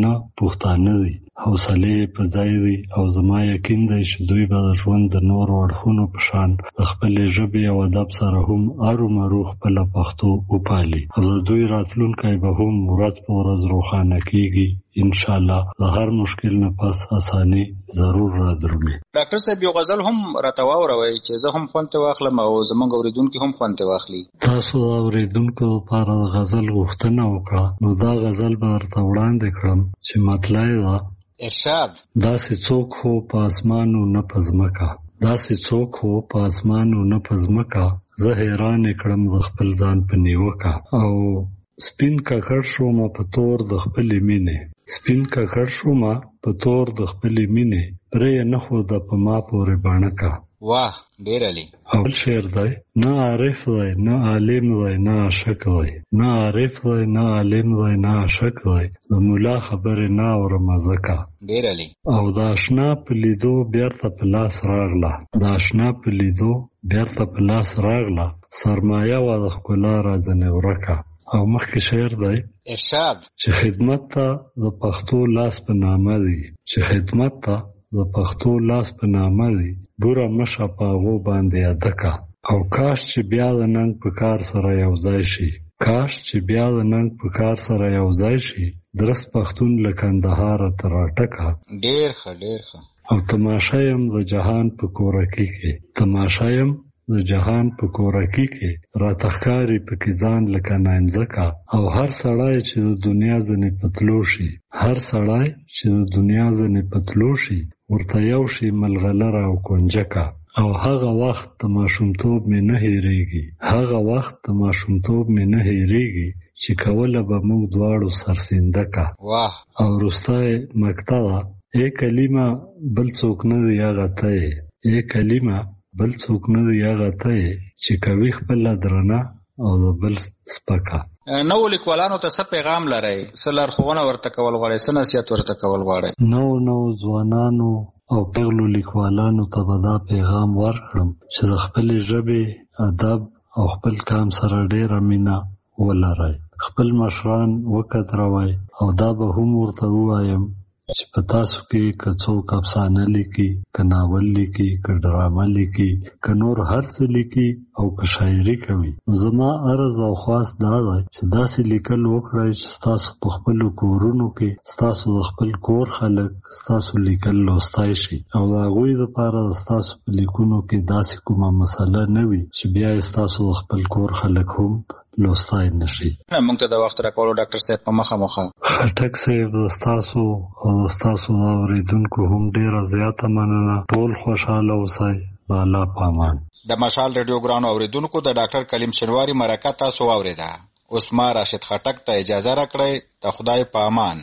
پښتانه دي، حوصلې په ځای دي او زما یقین دی چې دوی به د ژوند د نورو اړخونو په شان د خپلې ژبې او ادب سره هم ارومرو خپله پښتو وپالي او د دوی راتلونکی به هم ورځ په ورځ روښانه کیږي. انشاءالله د هر مشکل نه پس اساني ضرور را درومي. ډاکټر صاحب یو غزل هم راته واوروئ چې زه هم خوند ته واخلم او زموږ اوریدونکي هم خوند ته واخلي. تاسو د اوریدونکو لپاره د غزل غوښتنه وکړه، نو دا غزل به درته وړاندې کړم چې مطلع ده: ارشاد. داسې څوک هو په اسمانو نه په ځمکه، داسې څوک هو په اسمانو نه په ځمکه، زه حیران کړم د خپل ځان په نیوکه. او سپین ککړ شوم په تور د خپلې مینې، سپین ککړ شوم په تور د خپلې مینې، پرې نه خوده په ما پورې بڼکه. واه ډېر علی. اول شعر دی: نه عارف دی نه عالم دی نه عاشق دی، نه عارف دی نه عالم دی نه عاشق دی، د مولا خبرې نه اورم ځکه. ډېر علی. او د آشنا په لیدو بیرته په لاس راغله، د آشنا په لیدو بیرته په لاس راغله، سرمایه وه د ښکلا رازنې ورکه. او مخکې شعر دی: ارشاد. چې خدمت ته د پښتو لاس په نامه دی، چې خدمت ته د پښتو لاس په نامه دی، بوره مشه په هغو باندې ادکه. او کاش چې بیا د ننګ په کار سره یو ځای شي، کاش چې بیا د ننګ په کار سره یو ځای شي، درست پښتون له کندهاره تر اټکه. ډېر ښه ډېر ښه. او تماشه یم د جهان په کورکي کې، تماشه یم د جهان په کورکي کې، راته ښکاري پکې ځان لکه نانځکه. او هر سړی چې د دنیا ځنې پتلو شي، هر سړی چې د دنیا ځنې پتلو شي، ورته یو شي ملغلره او کنجکه. او هغه وخت د ماشومتوب مې نه هېرېږي، هغه وخت د ماشومتوب مې نه هېرېږي چې کوله به موږ دواړو سرسیندکه. واه. او وروستی مقطع ده: ای کلیمه بل څوک نه دی هغه ته یې، ای کلیمه بل څوک نه دی هغه ته یې، چې کوي خپله درنه او د بل سپکه. نو لیکوالانو ته څه پیغام لرئ؟ څه لارښوونه ورته کول غواړئ؟ څه نصیحت ورته کول غواړئ؟ نو ځوانانو او پیغلو لیکوالانو ته به دا پیغام ورکړم چې د خپلې ژبې، ادب او خپل کام سره ډېره مینه ولرئ، خپل مشران وقدروئ. او دا به هم ورته ووایم چې په تاسو کې که څوک افسانه لیکي، که ناول لیکي، که ډرامه لیکي، که نور هر څه لیکي او که شاعري کوي، نو زما عرض او خواست دا دی چې داسې لیکل وکړئ چې ستاسو په خپلو کورونو کې ستاسو د خپل کور خلک ستاسو لیکل لوستی شي، او د هغوی دپاره د ستاسو په لیکونو کې داسې کومه مسله نه وي چې بیا یې ستاسو د خپل کور خلک هم لوستای نشي. موږ ته د وخت راکولو ډاکټر صاحب په مخه خټک صاحب د ستاسو او د ستاسو د اوریدونکو هم ډیره زیاته مننه. ټول خوشحاله اوسئ. د الله په امان. د مشال ریډیو ګرانو اوریدونکو د ډاکټر کلیم شنواری مرکه تاسو واوریده. اوس ما راشد خټک ته اجازه راکړئ. د خدای په امان.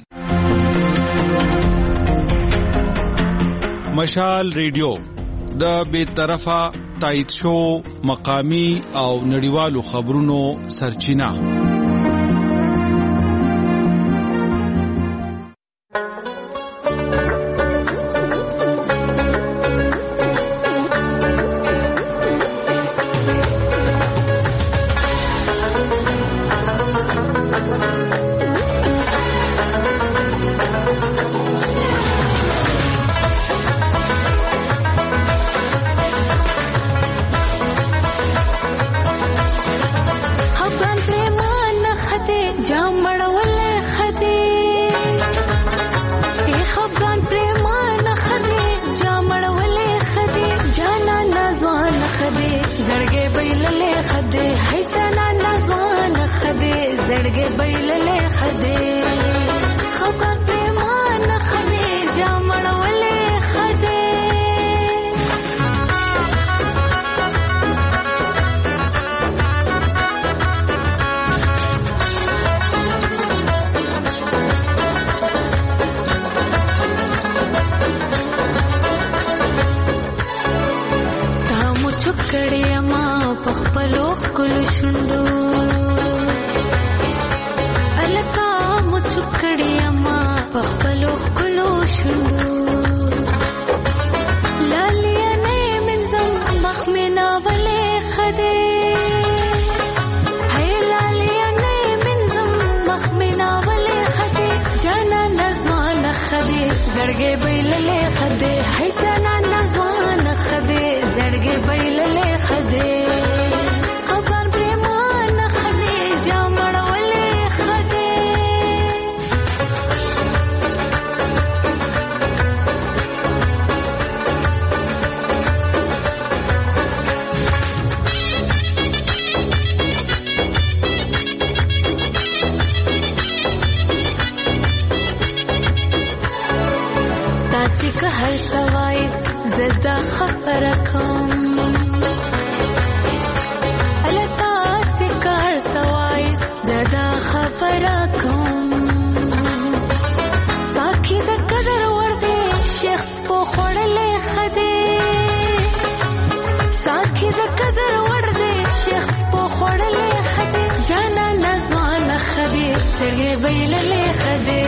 مشال ریډیو د بے طرفه تایید شو مقامی او نړیوالو خبرونو سرچینه. خلو شندو التا مو چکړی اما پخپلو خلو شندو لالیه نه منزم مخمنا ولې خده هی لالیه نه منزم مخمنا ولې خده جانا نزوان خده زړګې بیللې خده هی جانا نزوان خده زړګې بیللې خده قبر پریمان خده جامړ ولې خده تاسې که هر سوای زدا خبره کوم خبره کوم ساکي د قدر ورته شخص په خړلې خده ساکي د قدر ورته شخص په خړلې خده جانا نزوان خده سړې ویللې خده